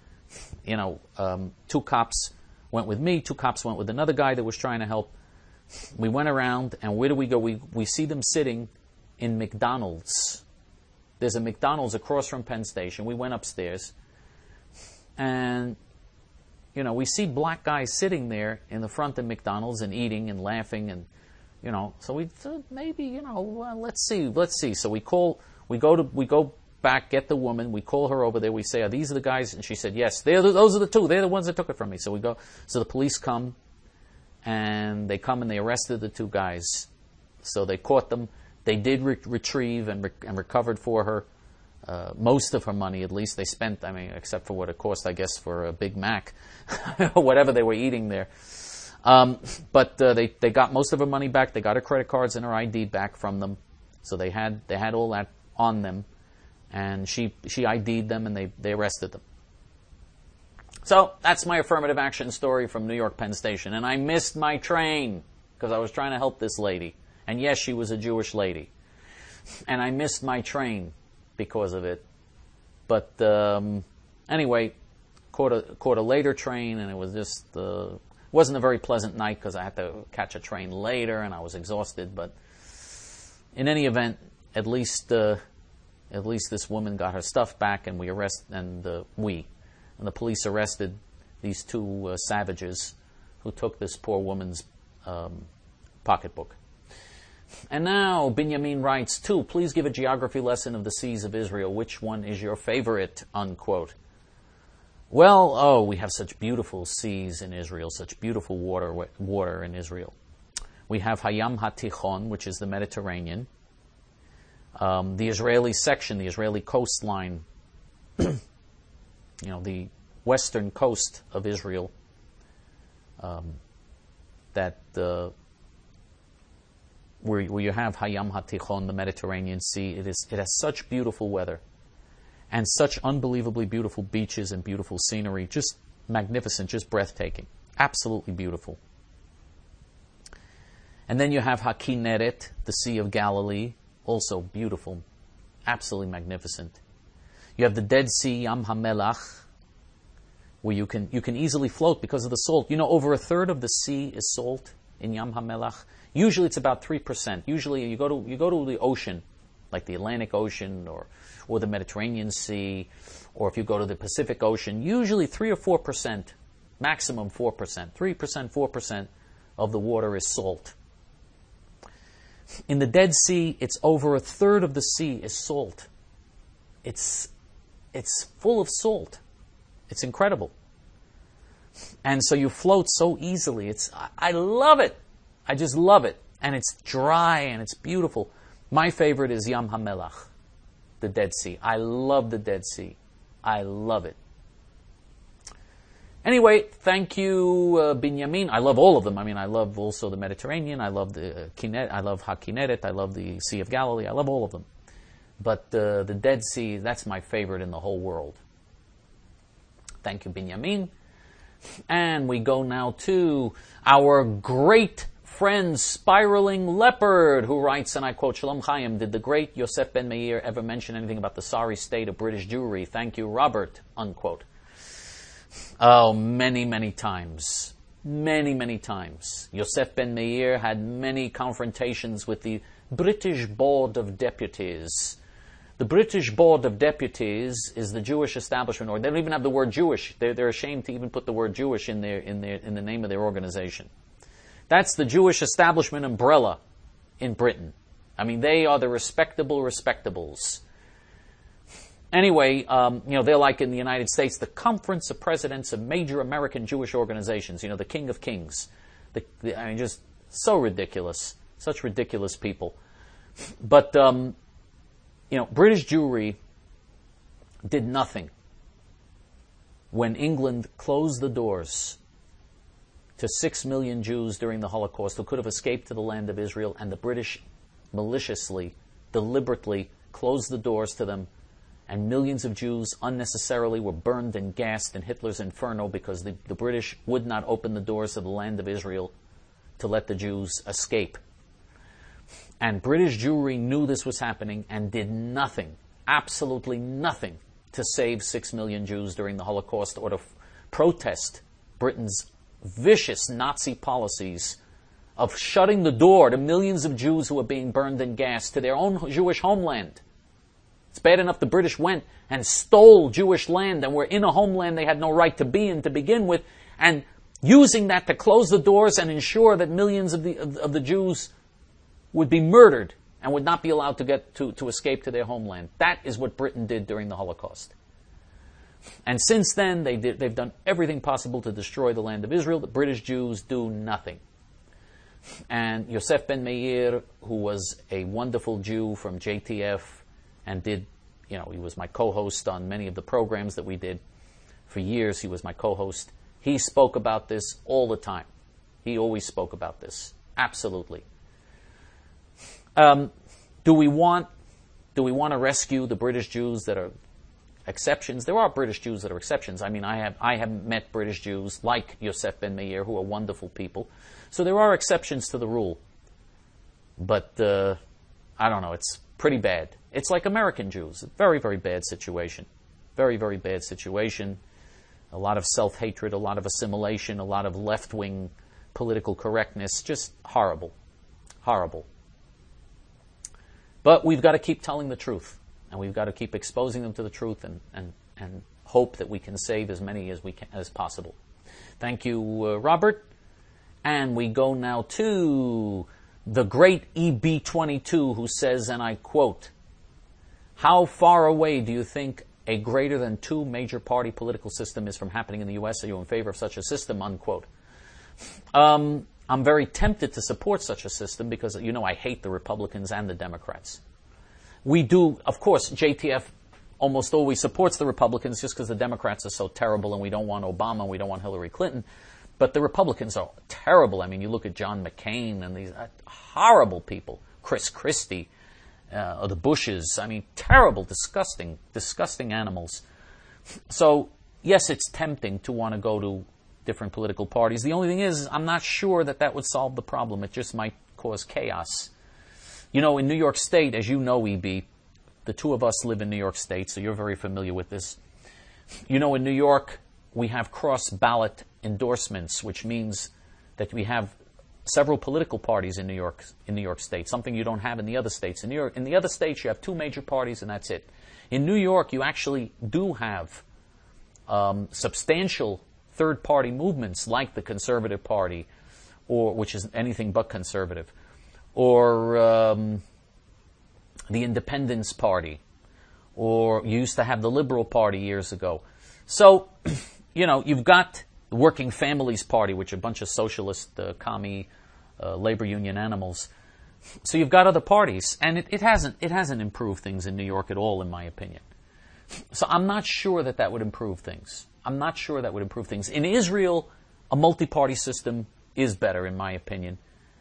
2 cops went with me, 2 cops went with another guy that was trying to help. We went around, and where do we go? We see them sitting in McDonald's. There's a McDonald's across from Penn Station. We went upstairs, and we see black guys sitting there in the front of McDonald's and eating and laughing, and so we thought maybe let's see. So we go back, get the woman, we call her over there, we say, "Are these the guys?" And she said, "Yes, those are the 2. They're the ones that took it from me." So we go. So the police come, and they arrested the 2 guys. So they caught them. They did retrieve and recovered for her most of her money. At least they spent, except for what it cost, I guess, for a Big Mac, or whatever they were eating there. But they got most of her money back. They got her credit cards and her ID back from them. So they had all that on them, and she ID'd them, and they arrested them. So that's my affirmative action story from New York Penn Station. And I missed my train because I was trying to help this lady. And yes, she was a Jewish lady. And I missed my train because of it. But anyway, caught a later train, and it was just wasn't a very pleasant night because I had to catch a train later, and I was exhausted. But in any event, at least this woman got her stuff back, and the police arrested these 2 savages who took this poor woman's pocketbook. And now, Binyamin writes, 2, please give a geography lesson of the seas of Israel. Which one is your favorite? Unquote. Well, we have such beautiful seas in Israel, such beautiful water in Israel. We have Hayam HaTichon, which is the Mediterranean. The Israeli section, the Israeli coastline, the western coast of Israel, where you have Hayam HaTichon, the Mediterranean Sea. It has such beautiful weather and such unbelievably beautiful beaches and beautiful scenery, just magnificent, just breathtaking, absolutely beautiful. And then you have HaKinneret, the Sea of Galilee, also beautiful, absolutely magnificent. You have the Dead Sea, Yam HaMelach, where you can easily float because of the salt. Over a third of the sea is salt in Yam HaMelach. Usually it's about 3%. Usually you go to the ocean, like the Atlantic Ocean or the Mediterranean Sea, or if you go to the Pacific Ocean, usually 3 or 4%, maximum 4%, 3%, 4% of the water is salt. In the Dead Sea, it's over a third of the sea is salt. It's full of salt. It's incredible. And so you float so easily. I love it. I just love it. And it's dry and it's beautiful. My favorite is Yam HaMelach, the Dead Sea. I love the Dead Sea. I love it. Anyway, thank you, Binyamin. I love all of them. I love also the Mediterranean. I love the I love HaKinneret. I love the Sea of Galilee. I love all of them. But the Dead Sea, that's my favorite in the whole world. Thank you, Binyamin. And we go now to our great friend, Spiraling Leopard, who writes, and I quote, Shalom Chaim, did the great Yosef Ben Meir ever mention anything about the sorry state of British Jewry? Thank you, Robert, unquote. Oh, many, many times. Many, many times. Yosef Ben Meir had many confrontations with the British Board of Deputies. The British Board of Deputies is the Jewish establishment, or they don't even have the word Jewish. They're ashamed to even put the word Jewish in the name of their organization. That's the Jewish establishment umbrella in Britain. They are the respectable respectables. Anyway, they're like in the United States, the Conference of Presidents of major American Jewish organizations. The King of Kings. Just so ridiculous. Such ridiculous people. But, British Jewry did nothing when England closed the doors to 6 million Jews during the Holocaust who could have escaped to the land of Israel, and the British maliciously, deliberately closed the doors to them, and millions of Jews unnecessarily were burned and gassed in Hitler's inferno because the British would not open the doors of the land of Israel to let the Jews escape. And British Jewry knew this was happening and did nothing, absolutely nothing, to save 6 million Jews during the Holocaust or to protest Britain's vicious Nazi policies of shutting the door to millions of Jews who were being burned and gassed to their own Jewish homeland. It's bad enough the British went and stole Jewish land and were in a homeland they had no right to be in to begin with, and using that to close the doors and ensure that millions of the Jews would be murdered and would not be allowed to get to escape to their homeland. That is what Britain did during the Holocaust. And since then, they've done everything possible to destroy the land of Israel. The British Jews do nothing. And Yosef Ben Meir, who was a wonderful Jew from JTF and he was my co-host on many of the programs that we did. For years, he was my co-host. He spoke about this all the time. He always spoke about this. Absolutely. Do we want to rescue the British Jews that are exceptions? There are British Jews that are exceptions. I have met British Jews like Yosef Ben Meir who are wonderful people. So there are exceptions to the rule. But I don't know. It's pretty bad. It's like American Jews. Very, very bad situation. Very, very bad situation. A lot of self-hatred, a lot of assimilation, a lot of left-wing political correctness. Just horrible. Horrible. But we've got to keep telling the truth. And we've got to keep exposing them to the truth and hope that we can save as many as possible. Thank you, Robert. And we go now to the great EB22, who says, and I quote, "How far away do you think a greater than 2 major party political system is from happening in the U.S.? Are you in favor of such a system?" Unquote. I'm very tempted to support such a system because, I hate the Republicans and the Democrats. We do, of course, JTF almost always supports the Republicans just because the Democrats are so terrible and we don't want Obama and we don't want Hillary Clinton. But the Republicans are terrible. I mean, you look at John McCain and these horrible people, Chris Christie, or the Bushes. I mean, terrible, disgusting, disgusting animals. So, yes, it's tempting to want to go to different political parties. The only thing is, I'm not sure that that would solve the problem. It just might cause chaos. You know, in New York State, as you know, EB, the two of us live in New York State, so you're very familiar with this. You know, in New York, we have cross-ballot endorsements, which means that we have several political parties in New York State, something you don't have in the other states. In the other states, you have two major parties, and that's it. In New York, you actually do have substantial third-party movements like the Conservative Party, or which is anything but conservative, or the Independence Party, or you used to have the Liberal Party years ago. So, you know, you've got the Working Families Party, which are a bunch of socialist, commie, labor union animals. So you've got other parties, and it hasn't improved things in New York at all, in my opinion. So I'm not sure that would improve things. I'm not sure that would improve things. In Israel, a multi-party system is better, in my opinion.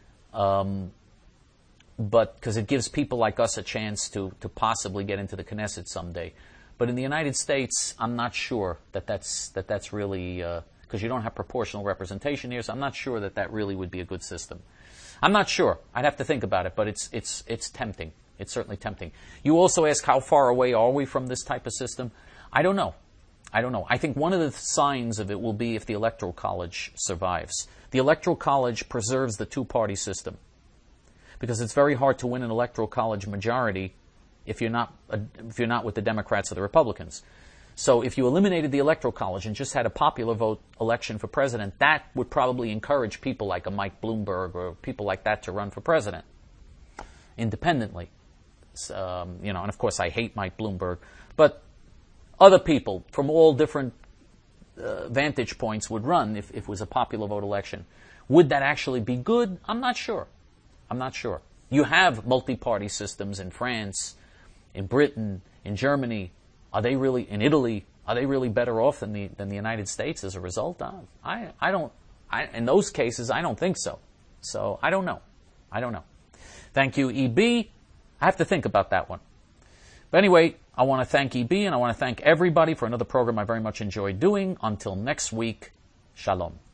But because it gives people like us a chance to possibly get into the Knesset someday. But in the United States, I'm not sure that's really, because you don't have proportional representation here, so I'm not sure that really would be a good system. I'm not sure. I'd have to think about it, but it's tempting. It's certainly tempting. You also ask how far away are we from this type of system? I don't know. I think one of the signs of it will be if the Electoral College survives. The Electoral College preserves the two-party system, because it's very hard to win an Electoral College majority if you're not with the Democrats or the Republicans. So if you eliminated the Electoral College and just had a popular vote election for president, that would probably encourage people like a Mike Bloomberg or people like that to run for president independently. And of course I hate Mike Bloomberg, but other people from all different vantage points would run if it was a popular vote election. Would that actually be good? I'm not sure. You have multi-party systems in France, in Britain, in Germany. Are they really, in Italy, are they really better off than the United States as a result? In those cases, I don't think so. So I don't know. Thank you, EB. I have to think about that one. But anyway, I want to thank EB and I want to thank everybody for another program I very much enjoyed doing. Until next week, shalom.